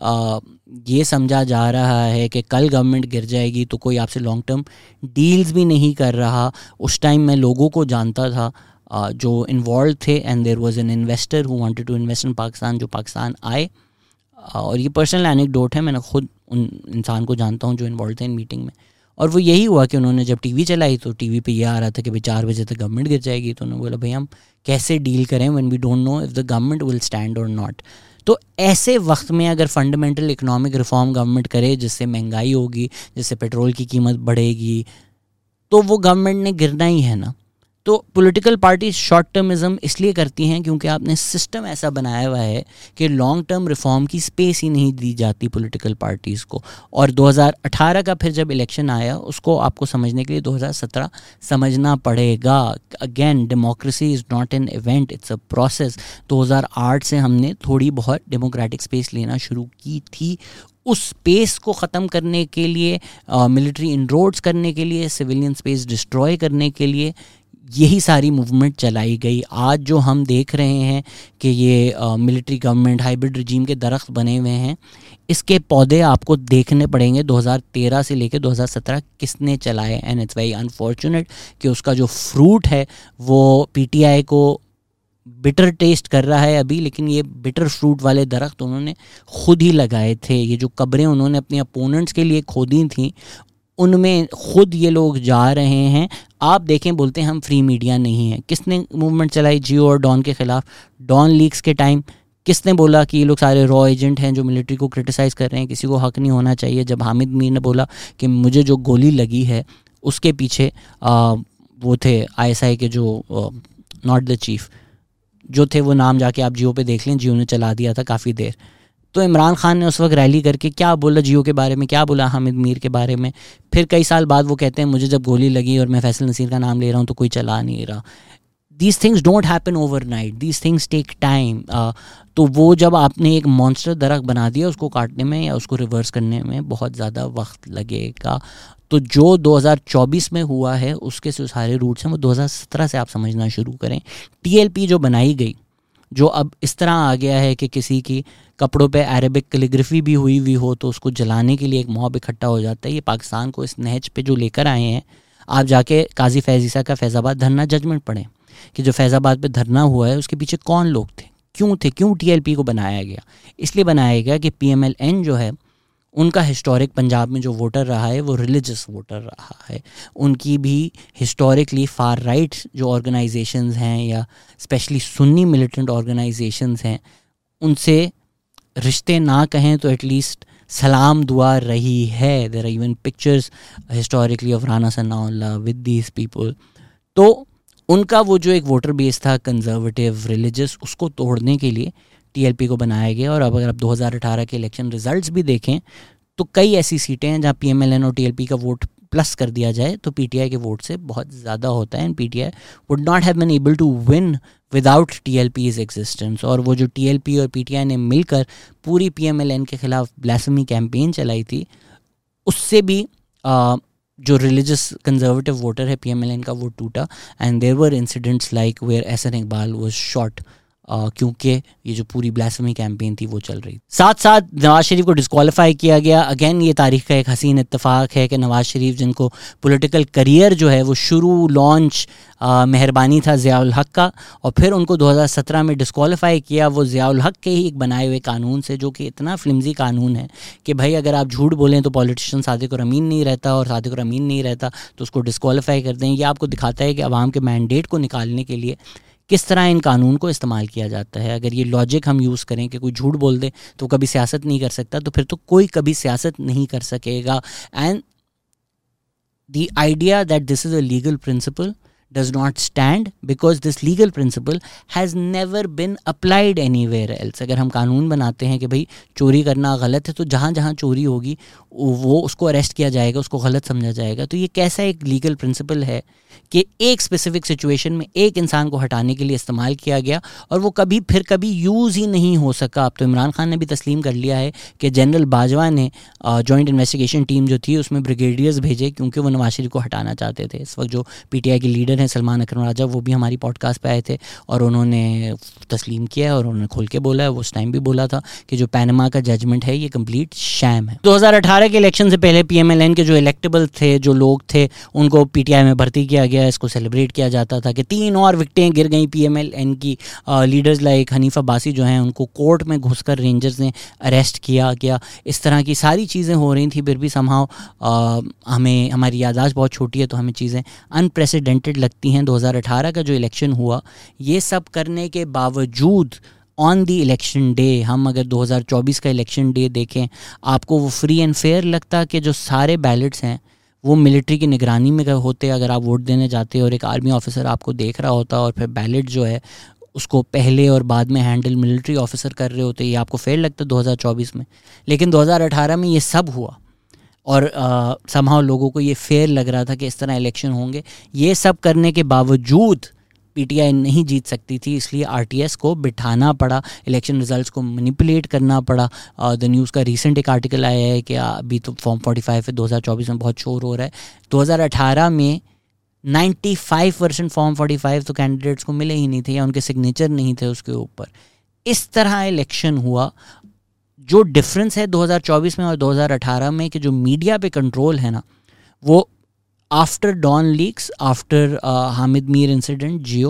ये समझा जा रहा है कि कल गवर्नमेंट गिर जाएगी तो कोई आपसे लॉन्ग टर्म डील्स भी नहीं कर रहा। उस टाइम मैं लोगों को जानता था जो इन्वॉल्व थे, and there was an investor who wanted to invest in Pakistan, जो पाकिस्तान आए, और ये पर्सनल एनेक्डोट है, मैंने खुद उन इंसान को जानता हूँ जो इन्वॉल्व थे इन मीटिंग में। और वो यही हुआ कि उन्होंने जब टीवी चलाई तो टीवी पे ये आ रहा था कि भाई 4 बजे तक गवर्नमेंट गिर जाएगी, तो उन्होंने बोला भाई हम कैसे डील करें when we don't know if the government will stand और नॉट। तो ऐसे वक्त में अगर फंडामेंटल इकोनॉमिक रिफॉर्म गवर्नमेंट करे जिससे महंगाई होगी, जिससे पेट्रोल की कीमत बढ़ेगी, तो वो गवर्नमेंट ने गिरना ही है ना। तो पॉलिटिकल पार्टीज शॉर्ट टर्मिज्म इसलिए करती हैं क्योंकि आपने सिस्टम ऐसा बनाया हुआ है कि लॉन्ग टर्म रिफॉर्म की स्पेस ही नहीं दी जाती पॉलिटिकल पार्टीज़ को। और 2018 का फिर जब इलेक्शन आया उसको आपको समझने के लिए 2017 समझना पड़ेगा। Again democracy is not an event, it's a process. 2008 से हमने थोड़ी बहुत डेमोक्रेटिक स्पेस लेना शुरू की थी। उस स्पेस को ख़त्म करने के लिए, मिलिट्री इनरोड्स करने के लिए, सिविलियन स्पेस डिस्ट्रॉय करने के लिए यही सारी मूवमेंट चलाई गई। आज जो हम देख रहे हैं कि ये मिलिट्री गवर्नमेंट हाइब्रिड रिजीम के दरख्त बने हुए हैं, इसके पौधे आपको देखने पड़ेंगे 2013 से लेकर 2017 किसने चलाए। एंड इट्स वेरी अनफॉर्चुनेट कि उसका जो फ्रूट है वो पीटीआई को बिटर टेस्ट कर रहा है अभी, लेकिन ये बिटर फ्रूट वाले दरख्त उन्होंने खुद ही लगाए थे। ये जो कब्रें उन्होंने अपने अपोनेंट्स के लिए खोदी थी उनमें खुद ये लोग जा रहे हैं। आप देखें, बोलते हैं हम फ्री मीडिया नहीं है। किसने मूवमेंट चलाई जियो और डॉन के ख़िलाफ़? डॉन लीक्स के टाइम किसने बोला कि ये लोग सारे रॉ एजेंट हैं जो मिलिट्री को क्रिटिसाइज़ कर रहे हैं, किसी को हक नहीं होना चाहिए? जब हामिद मीर ने बोला कि मुझे जो गोली लगी है उसके पीछे वो थे ISI के जो नॉट द चीफ जो थे, वो नाम जाके आप जियो पे देख लें, जियो ने चला दिया था काफ़ी देर। तो इमरान खान ने उस वक्त रैली करके क्या बोला जियो के बारे में, क्या बोला हामिद मीर के बारे में। फिर कई साल बाद वो कहते हैं मुझे जब गोली लगी और मैं फैसल नसीर का नाम ले रहा हूँ तो कोई चला नहीं रहा। These things don't happen overnight, these things take time. तो वो जब आपने एक मॉन्स्टर दरख्त बना दिया, उसको काटने में या उसको रिवर्स करने में बहुत ज़्यादा वक्त लगेगा। तो जो 2024 में हुआ है उसके जो सारे रूट्स हैं वो 2017 से आप समझना शुरू करें। TLP जो बनाई गई, जो अब इस तरह आ गया है कि किसी की कपड़ों पे अरेबिक कैलीग्राफी भी हुई हो तो उसको जलाने के लिए एक मॉब इकट्ठा हो जाता है। ये पाकिस्तान को इस नहज पे जो लेकर आए हैं, आप जाके काजी फैज़ ईसा का फैज़ाबाद धरना जजमेंट पढ़ें कि जो फैज़ाबाद पे धरना हुआ है उसके पीछे कौन लोग थे, क्यों TLP को बनाया गया। इसलिए बनाया गया कि PMLN जो है उनका हिस्टोरिक पंजाब में जो वोटर रहा है वो रिलीजियस वोटर रहा है। उनकी भी हिस्टोरिकली फार राइट जो ऑर्गेनाइजेशंस हैं या स्पेशली सुन्नी मिलिटेंट ऑर्गेनाइजेशंस हैं उनसे रिश्ते ना कहें तो एटलीस्ट सलाम दुआ रही है। There are even pictures historically of Rana Sanaullah with these people. तो उनका वो जो एक वोटर बेस था कंजर्वेटिव रिलीजियस, उसको तोड़ने के लिए TLP को बनाया गया। और अब अगर आप 2018 के इलेक्शन रिजल्ट्स भी देखें तो कई ऐसी सीटें हैं जहाँ PMLN और TLP का वोट प्लस कर दिया जाए तो PTI के वोट से बहुत ज़्यादा होता है। And PTI would not have been able to win without TLP's existence. और वो जो TLP और PTI ने मिलकर पूरी PMLN के ख़िलाफ़ ब्लास्फेमी कैंपेन चलाई थी, उससे भी जो रिलीजियस कंजर्वेटिव वोटर है PMLN का वो टूटा। And there were incidents like where Ahsan Iqbal was shot क्योंकि ये जो पूरी ब्लास्फेमी कैंपेन थी वो चल रही। साथ साथ नवाज शरीफ को डिस्क्वालीफाई किया गया। अगेन ये तारीख का एक हसीन इत्तेफाक है कि नवाज शरीफ जिनको पॉलिटिकल करियर जो है वो शुरू लॉन्च मेहरबानी था ज़ियाउल हक का, और फिर उनको 2017 में डिस्क्वालीफाई किया वो ज़ियाउल हक के ही एक बनाए हुए कानून से, जो कि इतना फ्लिमजी कानून है कि भाई अगर आप झूठ बोलें तो पॉलिटिशियन सादिक और अमीन नहीं रहता, और सादिक और अमीन नहीं रहता तो उसको डिस्क्वालीफाई कर दें। ये आपको दिखाता है कि अवाम के मैंडेट को निकालने के लिए किस तरह इन कानून को इस्तेमाल किया जाता है। अगर ये लॉजिक हम यूज़ करें कि कोई झूठ बोल दे तो कभी सियासत नहीं कर सकता, तो फिर तो कोई कभी सियासत नहीं कर सकेगा। And the idea that this is a legal principle does not stand because this legal principle has never been applied anywhere else. अगर हम कानून बनाते हैं कि भाई चोरी करना गलत है तो जहाँ जहाँ चोरी होगी वो उसको अरेस्ट किया जाएगा, उसको गलत समझा जाएगा। तो ये कैसा एक लीगल प्रिंसिपल है कि एक स्पेसिफिक सिचुएशन में एक इंसान को हटाने के लिए इस्तेमाल किया गया और वो कभी फिर कभी यूज़ ही नहीं हो सका। अब तो इमरान खान ने भी तस्लीम कर लिया है कि जनरल बाजवा ने जॉइंट इन्वेस्टिगेशन टीम जो थी उसमें ब्रिगेडियर्स भेजे क्योंकि वो नवाज शरीफ को हटाना चाहते थे। इस वक्त जो पीटीआई के लीडर हैं सलमान अकरम राजा, वो भी हमारी पॉडकास्ट पे आए थे और उन्होंने तस्लीम किया है और उन्होंने खुल के बोला है, वो उस टाइम भी बोला था कि जो पैनमा का जजमेंट है ये कंप्लीट शैम है। 2018 के इलेक्शन से पहले पीएमएलएन के जो इलेक्टेबल थे, जो लोग थे, उनको पीटीआई में भर्ती किया गया। इसको सेलिब्रेट किया जाता था कि 3 और विकटें गिर गई पीएमएलएन की। लीडर्स लाइक हनीफ अब्बासी जो हैं उनको कोर्ट में घुसकर रेंजर्स ने अरेस्ट किया गया। इस तरह की सारी चीज़ें हो रही थी। फिर भी समहाउ हमें, हमारी याददाश्त बहुत छोटी है तो हमें चीज़ें अनप्रेसिडेंटेड लगती हैं। 2018 का जो इलेक्शन हुआ, ये सब करने के बावजूद ऑन दी इलेक्शन डे, हम अगर 2024 का इलेक्शन डे देखें, आपको वो फ्री एंड फेयर लगता कि जो सारे बैलेट्स हैं वो मिलिट्री की निगरानी में होते, अगर आप वोट देने जाते और एक आर्मी ऑफिसर आपको देख रहा होता और फिर बैलेट जो है उसको पहले और बाद में हैंडल मिलिट्री ऑफिसर कर रहे होते, ये आपको फेयर लगता 2024 में? लेकिन 2018 में ये सब हुआ और समहाउ लोगों को ये फेयर लग रहा था कि इस तरह इलेक्शन होंगे। ये सब करने के बावजूद पीटीआई नहीं जीत सकती थी, इसलिए आरटीएस को बिठाना पड़ा, इलेक्शन रिजल्ट्स को मैनिपुलेट करना पड़ा। द न्यूज़ का रीसेंट एक आर्टिकल आया है कि अभी तो फॉर्म 45 है, 2024 में बहुत शोर हो रहा है। 2018 में 95% फॉर्म 45 तो कैंडिडेट्स को मिले ही नहीं थे या उनके सिग्नेचर नहीं थे उसके ऊपर। इस तरह इलेक्शन हुआ। जो डिफरेंस है 2024 में और 2018 में कि जो मीडिया पे कंट्रोल है ना, वो after Dawn leaks, after Hamid Mir incident, Geo,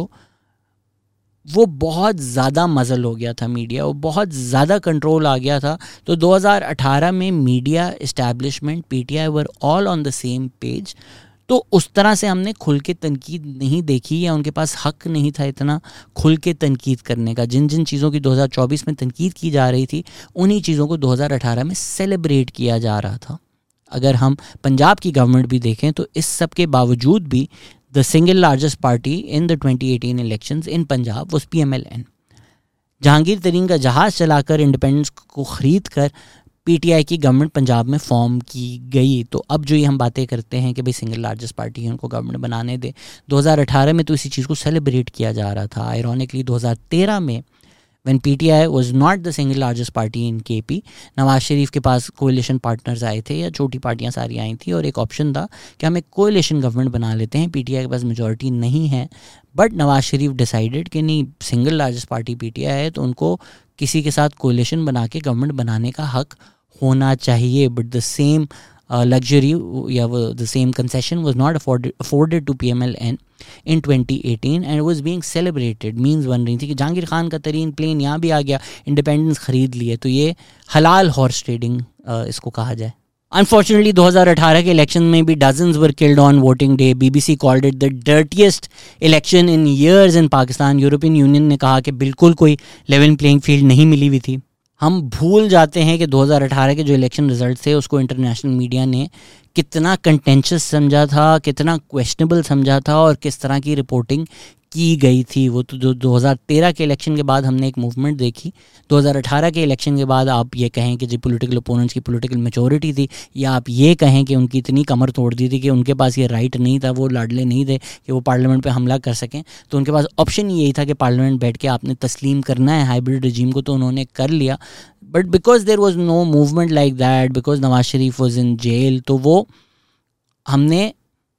वो बहुत ज़्यादा मज़ल हो गया था मीडिया, वो बहुत ज़्यादा कंट्रोल आ गया था। तो 2018 में media establishment, PTI were all on the same page. तो उस तरह से हमने खुल के तनकीद नहीं देखी या उनके पास हक नहीं था इतना खुल के तनकीद करने का। जिन जिन चीज़ों की 2024 में तनकीद की जा रही थी, उन्हीं चीज़ों को 2018 में सेलिब्रेट किया जा रहा था। अगर हम पंजाब की गवर्नमेंट भी देखें तो इस सब के बावजूद भी the single largest party in the 2018 elections in Punjab was PMLN. Jahangir Tareen का जहाज़ चलाकर, इंडिपेंडेंस को ख़रीद कर पीटीआई की गवर्नमेंट पंजाब में फॉर्म की गई। तो अब जो ये हम बातें करते हैं कि भाई सिंगल लार्जेस्ट पार्टी है, उनको गवर्नमेंट बनाने दे, 2018 में तो इसी चीज़ को सेलिब्रेट किया जा रहा था। आयरॉनिकली 2013 में when PTI was not the single largest party in KP, Nawaz Sharif के पास कोalition पार्टनर्स आए थे या छोटी पार्टियां सारी आई थी और एक ऑप्शन था कि हम एक कोalition गवर्नमेंट बना लेते हैं। पीटीआई के पास मेजॉरिटी नहीं है, बट नवाज शरीफ डिसाइडेड कि नहीं, सिंगल लार्जेस्ट पार्टी पीटीआई है तो उनको किसी के साथ कोalition बना के गवर्नमेंट बनाने का हक होना चाहिए। बट द सेम luxury या the same concession was not afforded to PMLN in 2018 and it was being celebrated। Means बन रही थी कि जहांगीर खान का तरीन प्लेन यहाँ भी आ गया, इंडिपेंडेंस खरीद लिए। तो ये हलाल हॉर्स ट्रेडिंग इसको कहा जाए। Unfortunately 2018 के इलेक्शन में भी dozens were killed on voting day। BBC called it the dirtiest election in years in Pakistan। European Union ने कहा कि बिल्कुल कोई लेवल प्लेइंग फील्ड नहीं मिली हुई थी। हम भूल जाते हैं कि 2018 के जो इलेक्शन रिजल्ट थे उसको इंटरनेशनल मीडिया ने कितना कंटेंशियस समझा था, कितना क्वेश्चनेबल समझा था और किस तरह की रिपोर्टिंग की गई थी। वो तो जो 2013 के इलेक्शन के बाद हमने एक मूवमेंट देखी, 2018 के इलेक्शन के बाद आप ये कहें कि जो पॉलिटिकल ओपोनेंट्स की पॉलिटिकल मैच्योरिटी थी, या आप ये कहें कि उनकी इतनी कमर तोड़ दी थी कि उनके पास ये राइट नहीं था, वो लाडले नहीं थे कि वो पार्लियामेंट पे हमला कर सकें। तो उनके पास ऑप्शन यही था कि पार्लियामेंट बैठ के आपने तस्लीम करना है हाइब्रिड रजीम को, तो उन्होंने कर लिया। But because there was no movement like that, because Nawaz Sharif was in jail, तो वो हमने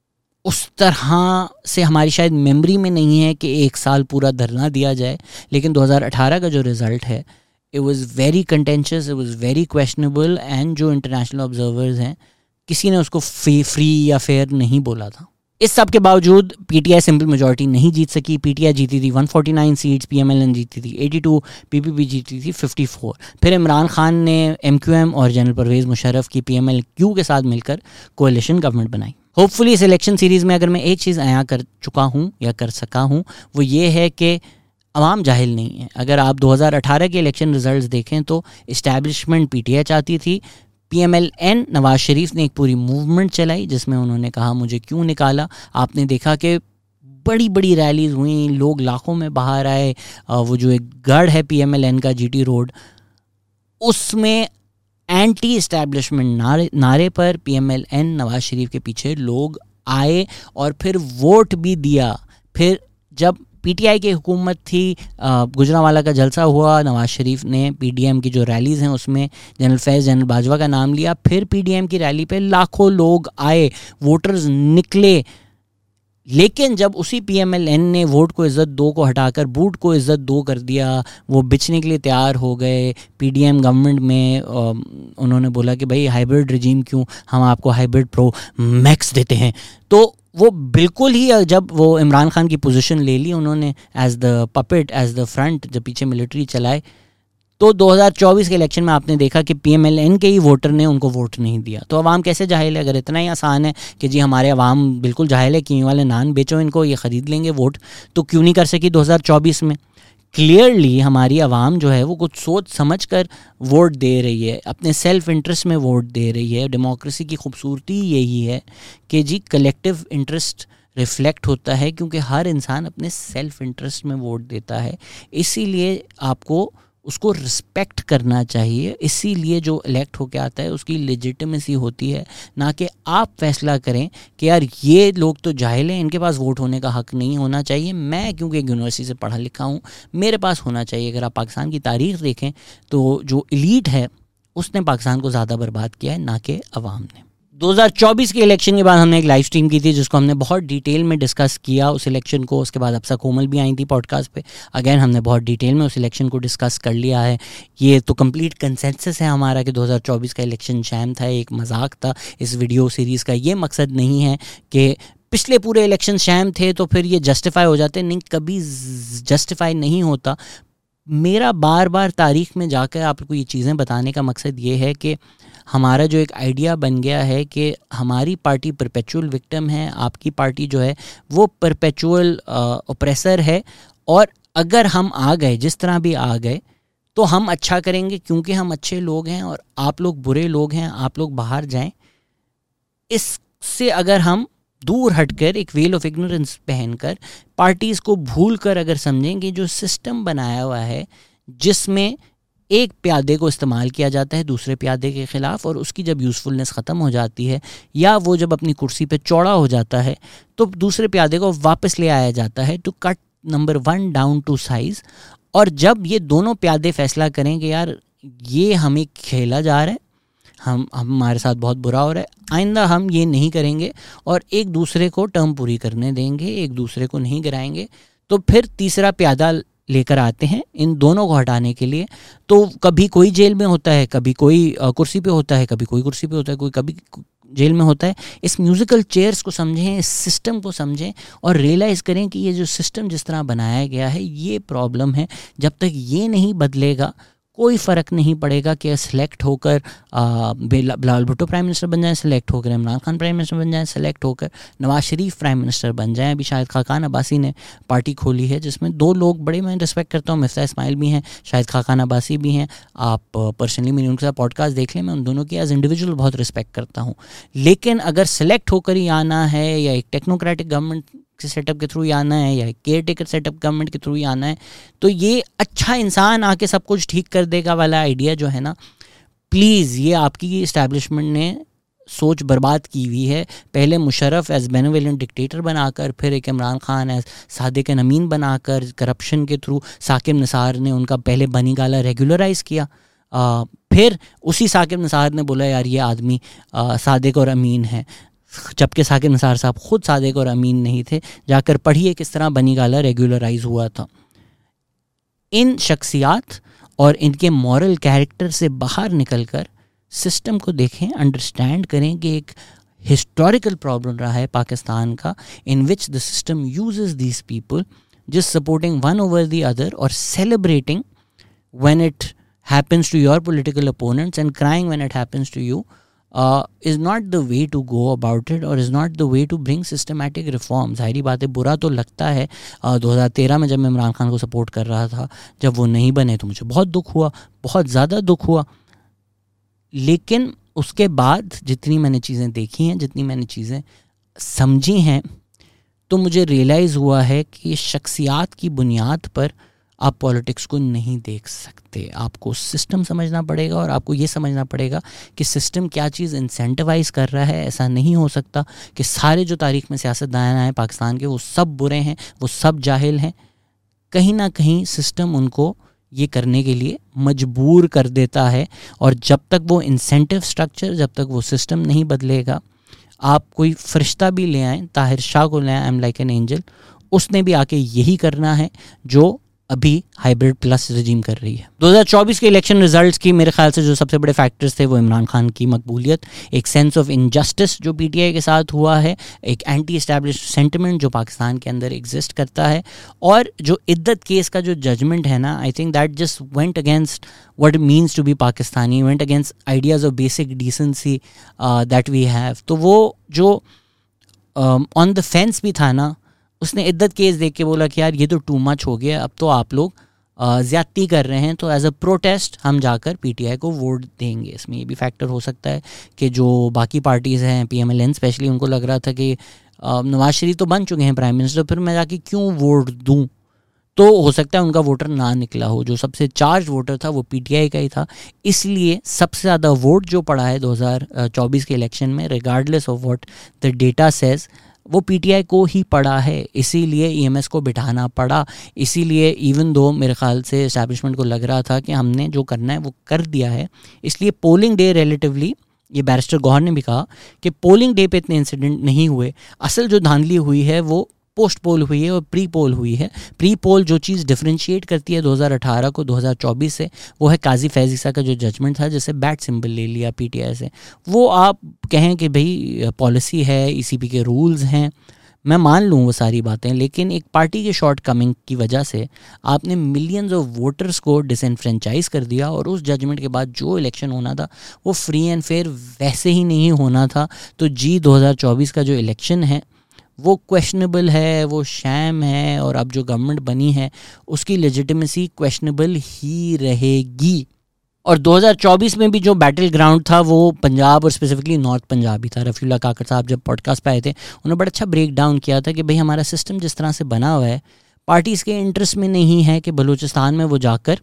उस तरह से हमारी शायद मेमोरी में नहीं है कि 1 साल पूरा धरना दिया जाए, लेकिन 2018 का जो रिज़ल्ट है it was very contentious, it was very questionable, and जो इंटरनेशनल ऑब्जर्वर्स हैं किसी ने उसको फ्री या फेयर नहीं बोला था। इस सब के बावजूद पीटीआई सिंपल मेजॉरिटी नहीं जीत सकी। पीटीआई जीती थी 149 सीट्स, पीएमएलएन जीती थी 82, पीपीपी जीती थी 54। फिर इमरान खान ने एमक्यूएम और जनरल परवेज़ मुशर्रफ की पीएमएलक्यू के साथ मिलकर कोalition गवर्नमेंट बनाई। होपफुली इस इलेक्शन सीरीज़ में अगर मैं एक चीज़ आया कर चुका हूँ या कर सका हूँ वो ये है कि अवाम जाहिल नहीं है। अगर आप 2018 के इलेक्शन रिजल्ट्स देखें तो इस्टेब्लिशमेंट पीटीआई चाहती थी, पीएमएलएन नवाज शरीफ ने एक पूरी मूवमेंट चलाई जिसमें उन्होंने कहा मुझे क्यों निकाला। आपने देखा कि बड़ी बड़ी रैलीज हुई, लोग लाखों में बाहर आए। वो जो एक गढ़ है पीएमएलएन का जीटी रोड, उसमें एंटी इस्टेब्लिशमेंट नारे पर पीएमएलएन नवाज शरीफ के पीछे लोग आए और फिर वोट भी दिया। फिर जब पीटीआई की हुकूमत थी, गुजरांवाला का जलसा हुआ, नवाज शरीफ ने पीडीएम की जो रैलीज़ हैं उसमें जनरल फैज़, जनरल बाजवा का नाम लिया। फिर पीडीएम की रैली पे लाखों लोग आए, वोटर्स निकले। लेकिन जब उसी पीएमएलएन ने वोट को इज़्ज़त दो को हटाकर बूट को इज़्ज़त दो कर दिया, वो बिचने के लिए तैयार हो गए। पीडीएम गवर्नमेंट में उन्होंने बोला कि भाई हाइब्रिड रिजीम क्यों, हम आपको हाइब्रिड प्रो मैक्स देते हैं। तो वो बिल्कुल ही जब वो इमरान खान की पोजीशन ले ली उन्होंने as the puppet, as the front, जब पीछे मिलिट्री चलाए, तो 2024 के इलेक्शन में आपने देखा कि पीएमएलएन के ही वोटर ने उनको वोट नहीं दिया। तो अवाम कैसे जाहिल है? अगर इतना ही आसान है कि जी हमारे अवाम बिल्कुल जाहिल है, कीवी वाले नान बेचो इनको, ये ख़रीद लेंगे वोट, तो क्यों नहीं कर सकी 2024 में? क्लियरली हमारी आवाम जो है वो कुछ सोच समझ कर वोट दे रही है, अपने सेल्फ इंटरेस्ट में वोट दे रही है। डेमोक्रेसी की खूबसूरती यही है कि जी कलेक्टिव इंटरेस्ट रिफ्लेक्ट होता है, क्योंकि हर इंसान अपने सेल्फ इंटरेस्ट में वोट देता है। इसीलिए आपको उसको रिस्पेक्ट करना चाहिए। इसीलिए जो इलेक्ट होके आता है उसकी लेजिटिमेसी होती है, ना कि आप फैसला करें कि यार ये लोग तो जाहिल हैं, इनके पास वोट होने का हक़ नहीं होना चाहिए। मैं क्योंकि एक यूनिवर्सिटी से पढ़ा लिखा हूँ, मेरे पास होना चाहिए। अगर आप पाकिस्तान की तारीख़ देखें तो जो एलीट है उसने पाकिस्तान को ज़्यादा बर्बाद किया है, ना कि अवाम ने। 2024 के इलेक्शन के बाद हमने एक लाइव स्ट्रीम की थी जिसको हमने बहुत डिटेल में डिस्कस किया उस इलेक्शन को। उसके बाद अफसा कोमल भी आई थी पॉडकास्ट पे। अगेन हमने बहुत डिटेल में उस इलेक्शन को डिस्कस कर लिया है। ये तो कंप्लीट कंसेंसस है हमारा कि 2024 का इलेक्शन शैम था, एक मजाक था। इस वीडियो सीरीज़ का ये मकसद नहीं है कि पिछले पूरे इलेक्शन शैम थे तो फिर ये जस्टिफाई हो जाते, नहीं, कभी जस्टिफाई नहीं होता। मेरा बार बार तारीख़ में जाकर आपको ये चीज़ें बताने का मकसद ये है कि हमारा जो एक आइडिया बन गया है कि हमारी पार्टी परपेचुअल विक्टिम है, आपकी पार्टी जो है वो परपेचुअल ओप्रेसर है। और अगर हम आ गए, जिस तरह भी आ गए, तो हम अच्छा करेंगे क्योंकि हम अच्छे लोग हैं और आप लोग बुरे लोग हैं, आप लोग बाहर जाएं। इससे अगर हम दूर हटकर एक वेल ऑफ इग्नोरेंस पहनकर पार्टीज़ को भूल कर अगर समझेंगे जो सिस्टम बनाया हुआ है जिसमें एक प्यादे को इस्तेमाल किया जाता है दूसरे प्यादे के ख़िलाफ़, और उसकी जब यूज़फुलनेस ख़त्म हो जाती है या वो जब अपनी कुर्सी पे चौड़ा हो जाता है तो दूसरे प्यादे को वापस ले आया जाता है to cut number 1 down to size. और जब ये दोनों प्यादे फैसला करें कि यार ये हमें खेला जा रहा है, हमारे साथ बहुत बुरा हो रहा है, आइंदा हम ये नहीं करेंगे और एक दूसरे को टर्म पूरी करने देंगे, एक दूसरे को नहीं गिराएंगे, तो फिर तीसरा प्यादा लेकर आते हैं इन दोनों को हटाने के लिए। तो कभी कोई जेल में होता है, कभी कोई कुर्सी पे होता है, कभी कोई कुर्सी पे होता है, कोई कभी जेल में होता है। इस म्यूज़िकल चेयर्स को समझें, इस सिस्टम को समझें और रियलाइज़ करें कि ये जो सिस्टम जिस तरह बनाया गया है ये प्रॉब्लम है। जब तक ये नहीं बदलेगा कोई फ़र्क नहीं पड़ेगा कि सिलेक्ट होकर बिलावल भुट्टो प्राइम मिनिस्टर बन जाएं, सिलेक्ट होकर इमरान खान प्राइम मिनिस्टर बन जाएं, सिलेक्ट होकर नवाज शरीफ प्राइम मिनिस्टर बन जाएं। अभी शाहिद खाकान अब्बासी ने पार्टी खोली है जिसमें 2 लोग बड़े मैं रिस्पेक्ट करता हूँ, मिफ्ता इस्माइल भी हैं, शाहिद खाकान अब्बासी भी हैं। आप पर्सनली मैंने उनके साथ पॉडकास्ट देख लें, मैं उन दोनों की एज इंडिविजुअल बहुत रिस्पेक्ट करता हूँ। लेकिन अगर सिलेक्ट होकर ही आना है या एक टेक्नोक्रेटिक गवर्नमेंट के सेटअप के थ्रू ही आना है या केयर टेकर सेटअप गवर्नमेंट के थ्रू ही आना है, तो ये अच्छा इंसान आके सब कुछ ठीक कर देगा वाला आइडिया जो है ना, प्लीज़ ये आपकी इस्टेब्लिशमेंट ने सोच बर्बाद की हुई है। पहले मुशर्रफ एज बेनेवोलेंट डिक्टेटर बनाकर, फिर एक इमरान खान एज सादिक अमीन बनाकर करप्शन के थ्रू साकिब निसार ने उनका पहले बनी गाला रेगुलराइज़ किया। फिर उसी साकिब निसार ने बोला यार ये आदमी सादिक और अमीन है। जबकि साकिब निसार साहब खुद सादिक और अमीन नहीं थे। जाकर पढ़िए किस तरह बनी गाला रेगुलराइज हुआ था। इन शख्सियात और इनके मॉरल कैरेक्टर से बाहर निकलकर सिस्टम को देखें, अंडरस्टैंड करें कि एक हिस्टोरिकल प्रॉब्लम रहा है पाकिस्तान का, in which the system uses these people just supporting one over the other और celebrating when it happens to your political opponents and crying when it happens to you is not the way to go about it और is not the way to bring systematic reform। ज़ाहिरी बात है बुरा तो लगता है। 2013 में जब मैं इमरान खान को सपोर्ट कर रहा था, जब वो नहीं बने तो मुझे बहुत दुख हुआ, बहुत ज़्यादा दुख हुआ। लेकिन उसके बाद जितनी मैंने चीज़ें देखी हैं, जितनी मैंने चीज़ें समझी हैं, तो मुझे रियलाइज़ हुआ है कि शख्सियात की बुनियाद पर आप पॉलिटिक्स को नहीं देख सकते। आपको सिस्टम समझना पड़ेगा और आपको ये समझना पड़ेगा कि सिस्टम क्या चीज़ इंसेंटिवाइज कर रहा है। ऐसा नहीं हो सकता कि सारे जो तारीख में सियासतदान हैं पाकिस्तान के वो सब बुरे हैं, वो सब जाहिल हैं। कहीं ना कहीं सिस्टम उनको ये करने के लिए मजबूर कर देता है और जब तक वो इंसेंटिव स्ट्रक्चर, जब तक वो सिस्टम नहीं बदलेगा, आप कोई फरिश्ता भी ले आएँ, ताहिर शाह को ले आएँ, I am like an angel, उसने भी आके यही करना है जो अभी हाइब्रिड प्लस रजीम कर रही है। 2024 के इलेक्शन रिजल्ट्स की मेरे ख्याल से जो सबसे बड़े फैक्टर्स थे वो इमरान खान की मकबूलियत, एक सेंस ऑफ इनजस्टिस जो पीटीआई के साथ हुआ है, एक एंटी एस्टैब्लिश सेंटिमेंट जो पाकिस्तान के अंदर एग्जिस्ट करता है, और जो इद्दत केस का जो जजमेंट है ना, I think that just went against what it means to be Pakistani, went against ideas of basic decency that we have. तो वो जो ऑन द फेंस भी था ना, उसने इद्दत केस देख के बोला कि यार ये तो टू मच हो गया, अब तो आप लोग ज़्यादती कर रहे हैं, तो एज अ प्रोटेस्ट हम जाकर पीटीआई को वोट देंगे। इसमें ये भी फैक्टर हो सकता है कि जो बाकी पार्टीज़ हैं, पीएमएलएन स्पेशली, उनको लग रहा था कि नवाज शरीफ तो बन चुके हैं प्राइम मिनिस्टर, फिर मैं जाके क्यों वोट दूँ। तो हो सकता है उनका वोटर ना निकला हो। जो सबसे चार्ज वोटर था वो पीटीआई का ही था, इसलिए सबसे ज़्यादा वोट जो पड़ा है 2024 के इलेक्शन में, regardless of what the data says, वो पीटीआई को ही पड़ा है। इसीलिए ईएमएस को बिठाना पड़ा, इसीलिए इवन दो मेरे ख्याल से एस्टैब्लिशमेंट को लग रहा था कि हमने जो करना है वो कर दिया है, इसलिए पोलिंग डे रिलेटिवली, ये बैरिस्टर गौहर ने भी कहा कि पोलिंग डे पे इतने इंसिडेंट नहीं हुए। असल जो धांधली हुई है वो पोस्ट पोल हुई है और प्री पोल हुई है। प्री पोल जो चीज़ डिफरेंशिएट करती है 2018 को 2024 से, वो है काजी फैज़ ईसा का जो जजमेंट था, जिससे बैट सिंबल ले लिया पीटीआई से। वो आप कहें कि भाई पॉलिसी है, ईसीपी के रूल्स हैं, मैं मान लूँ वो सारी बातें, लेकिन एक पार्टी के शॉर्ट कमिंग की वजह से आपने मिलियंस ऑफ वोटर्स को डिसएनफ्रेंचाइज कर दिया, और उस जजमेंट के बाद जो इलेक्शन होना था वो फ्री एंड फेयर वैसे ही नहीं होना था। तो 2024 का जो इलेक्शन है वो क्वेश्चनेबल है, वो शैम है, और अब जो गवर्नमेंट बनी है उसकी लेजिटिमेसी क्वेश्चनेबल ही रहेगी। और 2024 में भी जो बैटल ग्राउंड था वो पंजाब और स्पेसिफिकली नॉर्थ पंजाब ही था। रफ़ीउल्लाह काकर साहब जब पॉडकास्ट पे आए थे, उन्होंने बड़ा अच्छा ब्रेक डाउन किया था कि भाई हमारा सिस्टम जिस तरह से बना हुआ है, पार्टीज़ के इंटरेस्ट में नहीं है कि बलूचिस्तान में वो जाकर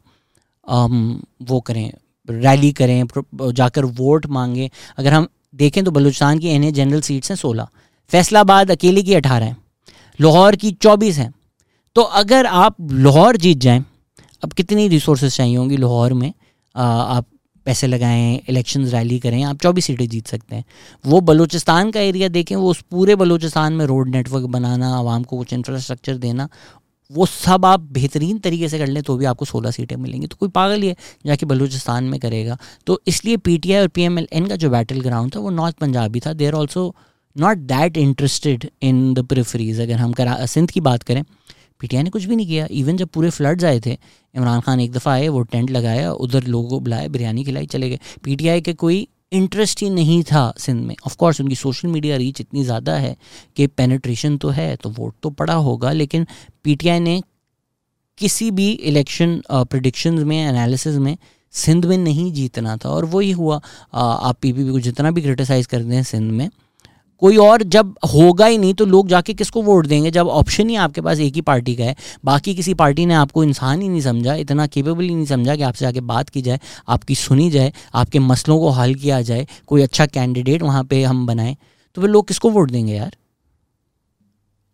वो करें, रैली करें, जाकर वोट मांगें। अगर हम देखें तो बलूचिस्तान की एनए जनरल सीट्स हैं 16, फैसलाबाद अकेले की 18 हैं, लाहौर की 24 हैं। तो अगर आप लाहौर जीत जाएं, अब कितनी रिसोर्सेज चाहिए होंगी लाहौर में, आप पैसे लगाएं, इलेक्शंस रैली करें, आप 24 सीटें जीत सकते हैं। वो बलूचिस्तान का एरिया देखें, वो उस पूरे बलूचिस्तान में रोड नेटवर्क बनाना, आवाम को कुछ इंफ्रास्ट्रक्चर देना, वो सब आप बेहतरीन तरीके से कर लें तो भी आपको 16 सीटें मिलेंगी। तो कोई पागल ही है जाके बलूचिस्तान में करेगा। तो इसलिए पीटीआई और पीएमएलएन का जो बैटल ग्राउंड था वो नॉर्थ पंजाब भी था। They are also not that interested in the peripheries. अगर हम सिंध की बात करें, पीटीआई ने कुछ भी नहीं किया। इवन जब पूरे फ्लड्स आए थे, इमरान खान एक दफ़ा आए, वो टेंट लगाया, उधर लोगों को बुलाया, बिरयानी खिलाई, चले गए। पीटीआई के कोई इंटरेस्ट ही नहीं था सिंध में। ऑफ कोर्स उनकी सोशल मीडिया रीच इतनी ज़्यादा है कि पेनिट्रेशन तो है, तो वोट तो पड़ा होगा, लेकिन पीटीआई ने किसी भी इलेक्शन प्रेडिक्शंस में, एनालिसिस में सिंध में नहीं जीतना था, और वही हुआ। आप पीपीपी को जितना भी क्रिटिसाइज़ करते हैं सिंध में, कोई और जब होगा ही नहीं तो लोग जाके किसको वोट देंगे, जब ऑप्शन ही आपके पास एक ही पार्टी का है। बाकी किसी पार्टी ने आपको इंसान ही नहीं समझा, इतना केपेबल ही नहीं समझा कि आपसे जाके बात की जाए, आपकी सुनी जाए, आपके मसलों को हल किया जाए, कोई अच्छा कैंडिडेट वहाँ पे हम बनाएं, तो फिर लोग किसको वोट देंगे यार।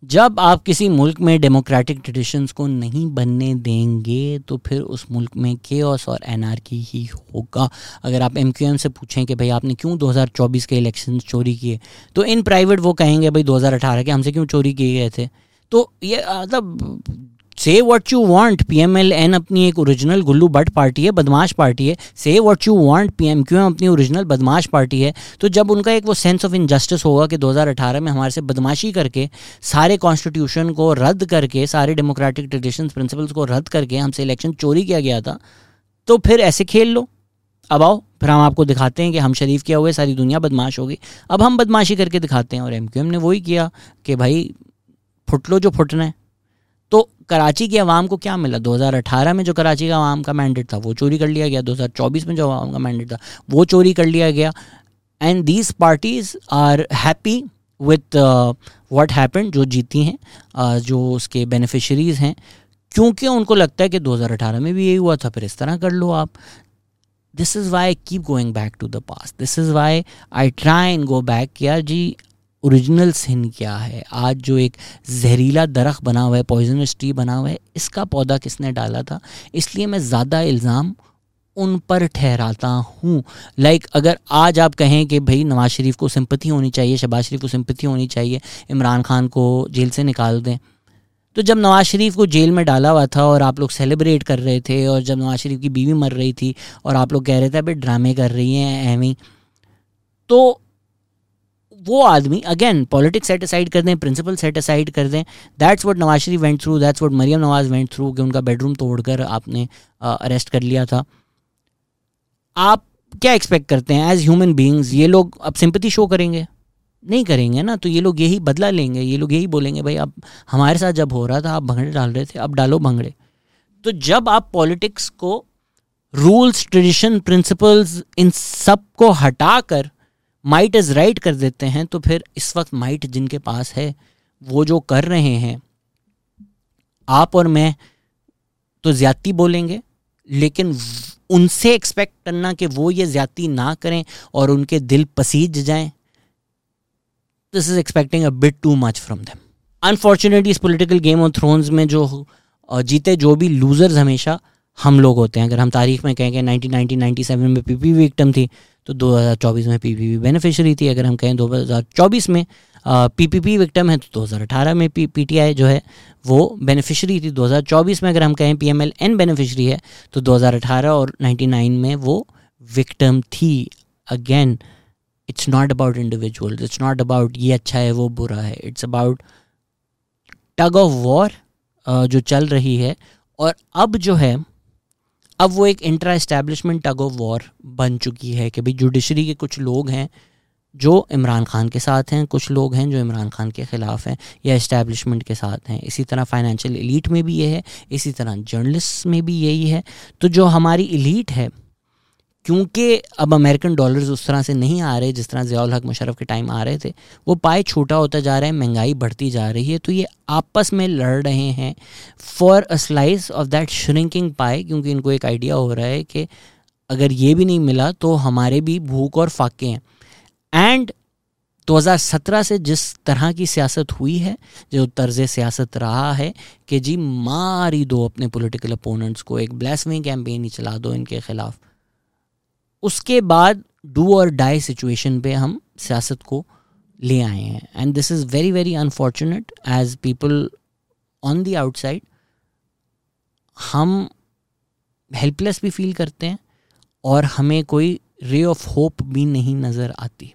जब आप किसी मुल्क में डेमोक्रेटिक ट्रेडिशंस को नहीं बनने देंगे तो फिर उस मुल्क में केओस और एनार्की ही होगा। अगर आप MQM से पूछें कि भाई आपने क्यों 2024 के इलेक्शंस चोरी किए, तो इन प्राइवेट वो कहेंगे भाई 2018 के हमसे क्यों चोरी किए गए थे। तो ये मतलब से व्हाट यू वांट, PMLN अपनी एक ओरिजिनल गुल्लू बट पार्टी है, बदमाश पार्टी है। Say what you want, PMQM अपनी ओरिजिनल बदमाश पार्टी है। तो जब उनका एक वो सेंस ऑफ इनजस्टिस होगा कि 2018 में हमारे से बदमाशी करके सारे कॉन्स्टिट्यूशन को रद्द करके, सारे डेमोक्रेटिक ट्रेडिशंस प्रिंसिपल्स को रद्द करके हमसे इलेक्शन चोरी किया गया था, तो फिर ऐसे खेल लो। अब आओ फिर हम आपको दिखाते हैं कि हम शरीफ किया हुए सारी दुनिया बदमाश होगी। अब हम बदमाशी करके दिखाते हैं। और MQM ने वही किया कि भाई फुट लो जो फुटना है। तो कराची की आवाम को क्या मिला? 2018 में जो कराची का आवाम का मैंडेट था वो चोरी कर लिया गया, 2024 में जो आवाम का मैंडेट था वो चोरी कर लिया गया। And these parties are happy with what happened, जो जीती हैं, जो उसके बेनिफिशरीज हैं, क्योंकि उनको लगता है कि 2018 में भी यही हुआ था, फिर इस तरह कर लो आप। This is why I keep going back to the past, this is why I try and go back. यार जी ओरिजिनल सिन क्या है? आज जो एक जहरीला दरख्त बना हुआ है, पॉइजनस ट्री बना हुआ है, इसका पौधा किसने डाला था? इसलिए मैं ज़्यादा इल्ज़ाम उन पर ठहराता हूँ। लाइक अगर आज आप कहें कि भाई नवाज शरीफ को सिंपैथी होनी चाहिए, शहबाज शरीफ को सिंपैथी होनी चाहिए, इमरान खान को जेल से निकाल दें, तो जब नवाज शरीफ को जेल में डाला हुआ था और आप लोग सेलिब्रेट कर रहे थे, और जब नवाज शरीफ की बीवी मर रही थी और आप लोग कह रहे थे भाई ड्रामे कर रही हैं एमी, तो वो आदमी अगेन पॉलिटिक्स सेट असाइड कर दें, प्रिंसिपल सेट असाइड कर दें, that's what Nawaz Sharif went through, that's what Maryam Nawaz went through, कि उनका बेडरूम तोड़कर आपने अरेस्ट कर लिया था। आप क्या एक्सपेक्ट करते हैं एज ह्यूमन बीइंग्स? ये लोग अब सिंपैथी शो करेंगे? नहीं करेंगे ना। तो ये लोग यही बदला लेंगे, ये लोग यही बोलेंगे भाई अब हमारे साथ जब हो रहा था आप भंगड़े डाल रहे थे, अब डालो भंगड़े। तो जब आप पॉलिटिक्स को, रूल्स, ट्रेडिशन, प्रिंसिपल्स, इन सब को हटाकर माइट इज़ राइट कर देते हैं, तो फिर इस वक्त माइट जिनके पास है वो जो कर रहे हैं, आप और मैं तो ज़्यादती बोलेंगे, लेकिन उनसे एक्सपेक्ट करना कि वो ये ज़्यादती ना करें और उनके दिल पसीज जाएं, this is expecting a bit too much from them. Unfortunately इस पॉलिटिकल गेम ऑफ थ्रोन्स में जो जीते, जो भी लूजर्स हमेशा हम लोग होते हैं। अगर हम तारीख में कहें कि 1997 में PPP विक्टिम थी, तो 2024 में PPP बेनिफिशरी थी। अगर हम कहें 2024 में PPP विक्टिम है, तो 2018 में PTI जो है वो बेनिफिशरी थी। 2024 में अगर हम कहें PMLN बेनिफिशरी है, तो 2018 और 99 में वो विक्टिम थी। Again it's not about individuals, it's not about ये अच्छा है वो बुरा है, it's about tug of war जो चल रही है। और अब जो है, अब वो एक intra establishment tug of war बन चुकी है कि भाई जुडिशरी के कुछ लोग हैं जो इमरान खान के साथ हैं, कुछ लोग हैं जो इमरान खान के ख़िलाफ़ हैं या इस्टेब्लिशमेंट के साथ हैं। इसी तरह फाइनेंशियल एलीट में भी ये है, इसी तरह जर्नलिस्ट में भी यही है। तो जो हमारी एलीट है, क्योंकि अब अमेरिकन डॉलर्स उस तरह से नहीं आ रहे जिस तरह ज़ियाउल हक मुशर्रफ के टाइम आ रहे थे, वो पाए छोटा होता जा रहा है, महंगाई बढ़ती जा रही है, तो ये आपस में लड़ रहे हैं for a slice of that shrinking pie, क्योंकि इनको एक आइडिया हो रहा है कि अगर ये भी नहीं मिला तो हमारे भी भूख और फाके हैं। एंड 2017 से जिस तरह की सियासत हुई है, जो तर्ज सियासत रहा है कि जी मार ही दो अपने पॉलिटिकल अपोनेंट्स को, एक ब्लास्फेमी कैंपेन ही चला दो इनके ख़िलाफ़, उसके बाद डू और डाई सिचुएशन पे हम सियासत को ले आए हैं। And this is very very unfortunate as people on the outside. हम हेल्पलेस भी फील करते हैं और हमें कोई रे ऑफ होप भी नहीं नज़र आती।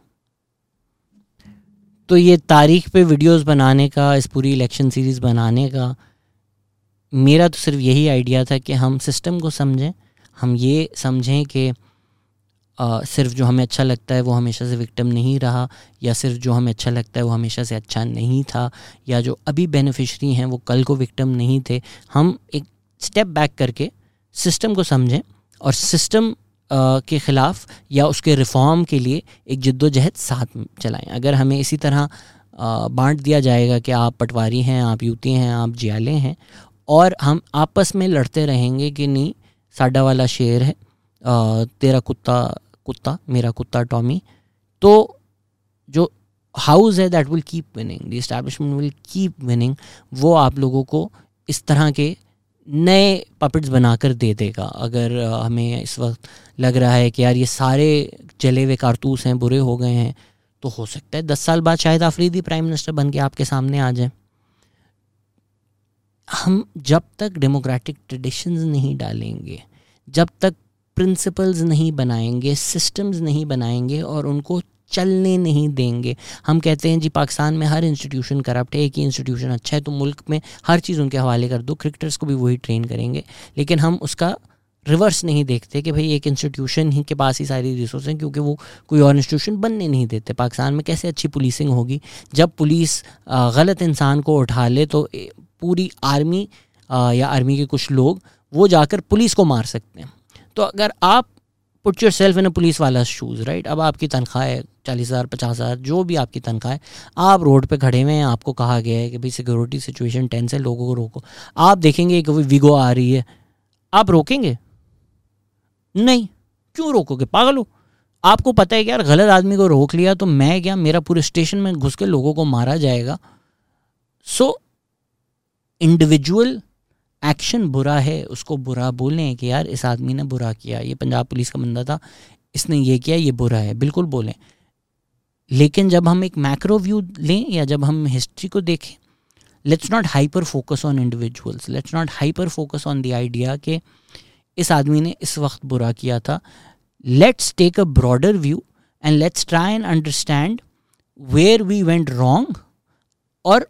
तो ये तारीख पे वीडियोस बनाने का, इस पूरी इलेक्शन सीरीज़ बनाने का मेरा तो सिर्फ यही आइडिया था कि हम सिस्टम को समझें, हम ये समझें कि सिर्फ जो हमें अच्छा लगता है वो हमेशा से विक्टिम नहीं रहा, या सिर्फ जो हमें अच्छा लगता है वो हमेशा से अच्छा नहीं था, या जो अभी बेनिफिशरी हैं वो कल को विक्टिम नहीं थे। हम एक स्टेप बैक करके सिस्टम को समझें और सिस्टम के ख़िलाफ़ या उसके रिफॉर्म के लिए एक जद्दोजहद साथ चलाएं। अगर हमें इसी तरह बांट दिया जाएगा कि आप पटवारी हैं, आप यूती हैं, आप जियाले हैं, और हम आपस में लड़ते रहेंगे कि नहीं साडा वाला शेर है, तेरा कुत्ता कुत्ता, मेरा कुत्ता टॉमी, तो जो हाउस है that will keep winning, the establishment will keep winning, वो आप लोगों को इस तरह के नए पपेट्स बनाकर दे देगा। अगर हमें इस वक्त लग रहा है कि यार ये सारे जले हुए कारतूस हैं, बुरे हो गए हैं, तो हो सकता है 10 साल बाद शायद आफरीदी प्राइम मिनिस्टर बन के आपके सामने आ जाए। हम जब तक डेमोक्रेटिक ट्रेडिशंस नहीं डालेंगे, जब तक प्रिंसिपल्स नहीं बनाएंगे, सिस्टम्स नहीं बनाएंगे और उनको चलने नहीं देंगे। हम कहते हैं जी पाकिस्तान में हर इंस्टीट्यूशन करप्ट है, एक ही इंस्टीट्यूशन अच्छा है तो मुल्क में हर चीज़ उनके हवाले कर दो, क्रिकेटर्स को भी वही ट्रेन करेंगे, लेकिन हम उसका रिवर्स नहीं देखते कि भाई एक इंस्टीट्यूशन ही के पास ही सारी रिसोर्स हैं क्योंकि वो कोई और इंस्टीट्यूशन बनने नहीं देते। पाकिस्तान में कैसे अच्छी पुलिसिंग होगी जब पुलिस गलत इंसान को उठा ले तो पूरी आर्मी या आर्मी के कुछ लोग वो जाकर पुलिस को मार सकते हैं। तो अगर आप put yourself in a police वाला शूज़, राइट, अब आपकी तनख्वाह है 40,000 50,000 जो भी आपकी तनख्वाह है, आप रोड पे खड़े हुए हैं, आपको कहा गया है कि भाई सिक्योरिटी सिचुएशन टेंस है, लोगों को रोको। आप देखेंगे कि वीगो आ रही है, आप रोकेंगे नहीं? क्यों रोकोगे? पागल हो? आपको पता है कि यार गलत आदमी को रोक लिया तो मैं क्या, मेरा पूरे स्टेशन में घुस के लोगों को मारा जाएगा। सो इंडिविजुअल एक्शन बुरा है, उसको बुरा बोलें कि यार इस आदमी ने बुरा किया, ये पंजाब पुलिस का बंदा था, इसने ये किया, ये बुरा है, बिल्कुल बोलें। लेकिन जब हम एक मैक्रो व्यू लें या जब हम हिस्ट्री को देखें, let's not hyper focus on individuals, let's not hyper focus on the idea कि इस आदमी ने इस वक्त बुरा किया था। Let's take a broader view and let's try and understand where we went wrong और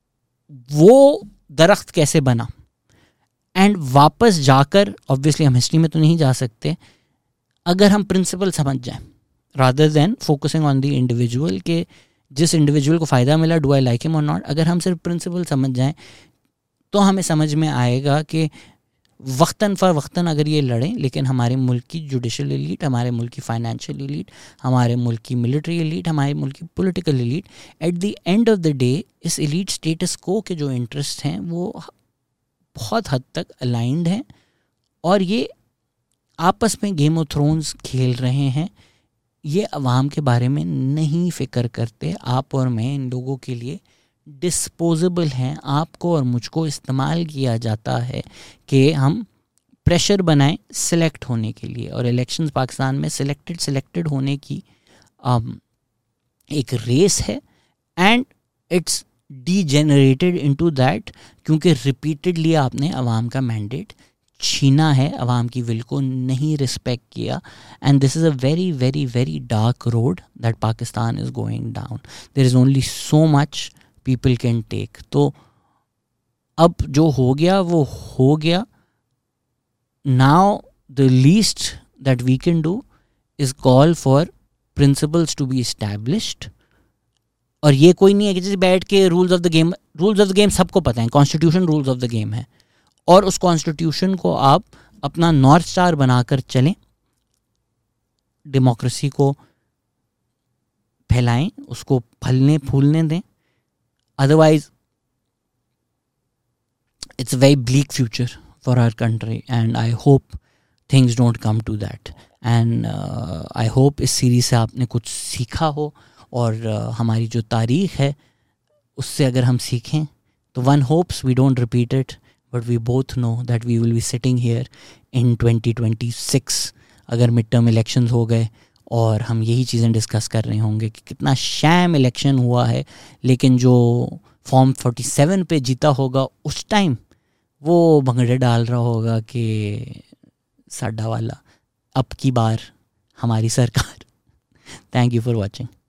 वो दरख्त कैसे बना, एंड वापस जाकर, ऑब्वियसली हम हिस्ट्री में तो नहीं जा सकते, अगर हम प्रिंसिपल समझ जाएं rather than focusing on the individual के जिस इंडिविजुअल को फ़ायदा मिला, डू आई लाइक हिम और नॉट, अगर हम सिर्फ प्रिंसिपल समझ जाएं तो हमें समझ में आएगा कि वक्तन फ़र वक्तन अगर ये लड़ें, लेकिन हमारे मुल्क की जुडिशल एलीट, हमारे मुल्क की फाइनेंशियल एलीट, हमारे मुल्क की मिलिट्री एलीट, हमारे मुल्क की political elite, at the end of the day इस एलीट स्टेटस को के जो इंटरेस्ट हैं वो बहुत हद तक अलाइंड हैं और ये आपस में गेम ऑफ थ्रोन्स खेल रहे हैं। ये अवाम के बारे में नहीं फ़िक्र करते। आप और मैं इन लोगों के लिए डिस्पोजेबल हैं। आपको और मुझको इस्तेमाल किया जाता है कि हम प्रेशर बनाएं सिलेक्ट होने के लिए, और इलेक्शंस पाकिस्तान में सिलेक्टेड होने की एक रेस है and it's degenerated into that, क्योंकि रिपीटेडली आपने अवाम का मैंडेट छीना है, अवाम की विल को नहीं रिस्पेक्ट किया, and this is a very very very dark road that Pakistan is going down. There is only so much people can take. तो अब जो हो गया वो हो गया। Now the least that we can do is call for principles to be established. और ये कोई नहीं है कि जैसे बैठ के रूल्स ऑफ द गेम सबको पता है, constitution rules of the game है, और उस कॉन्स्टिट्यूशन को आप अपना नॉर्थ स्टार बनाकर चलें, डेमोक्रेसी को फैलाएं, उसको फलने फूलने दें। Otherwise it's a very bleak future for our country and I hope things don't come to that. And I hope इस सीरीज से आपने कुछ सीखा हो, और हमारी जो तारीख़ है उससे अगर हम सीखें तो one hopes we don't repeat it, but we both know that we will be sitting here in 2026 अगर मिड टर्म इलेक्शंस हो गए और हम यही चीज़ें डिस्कस कर रहे होंगे कि कितना शैम इलेक्शन हुआ है, लेकिन जो फॉर्म 47 पे जीता होगा उस टाइम वो भंगड़े डाल रहा होगा कि साडा वाला अब की बार हमारी सरकार। Thank you for watching.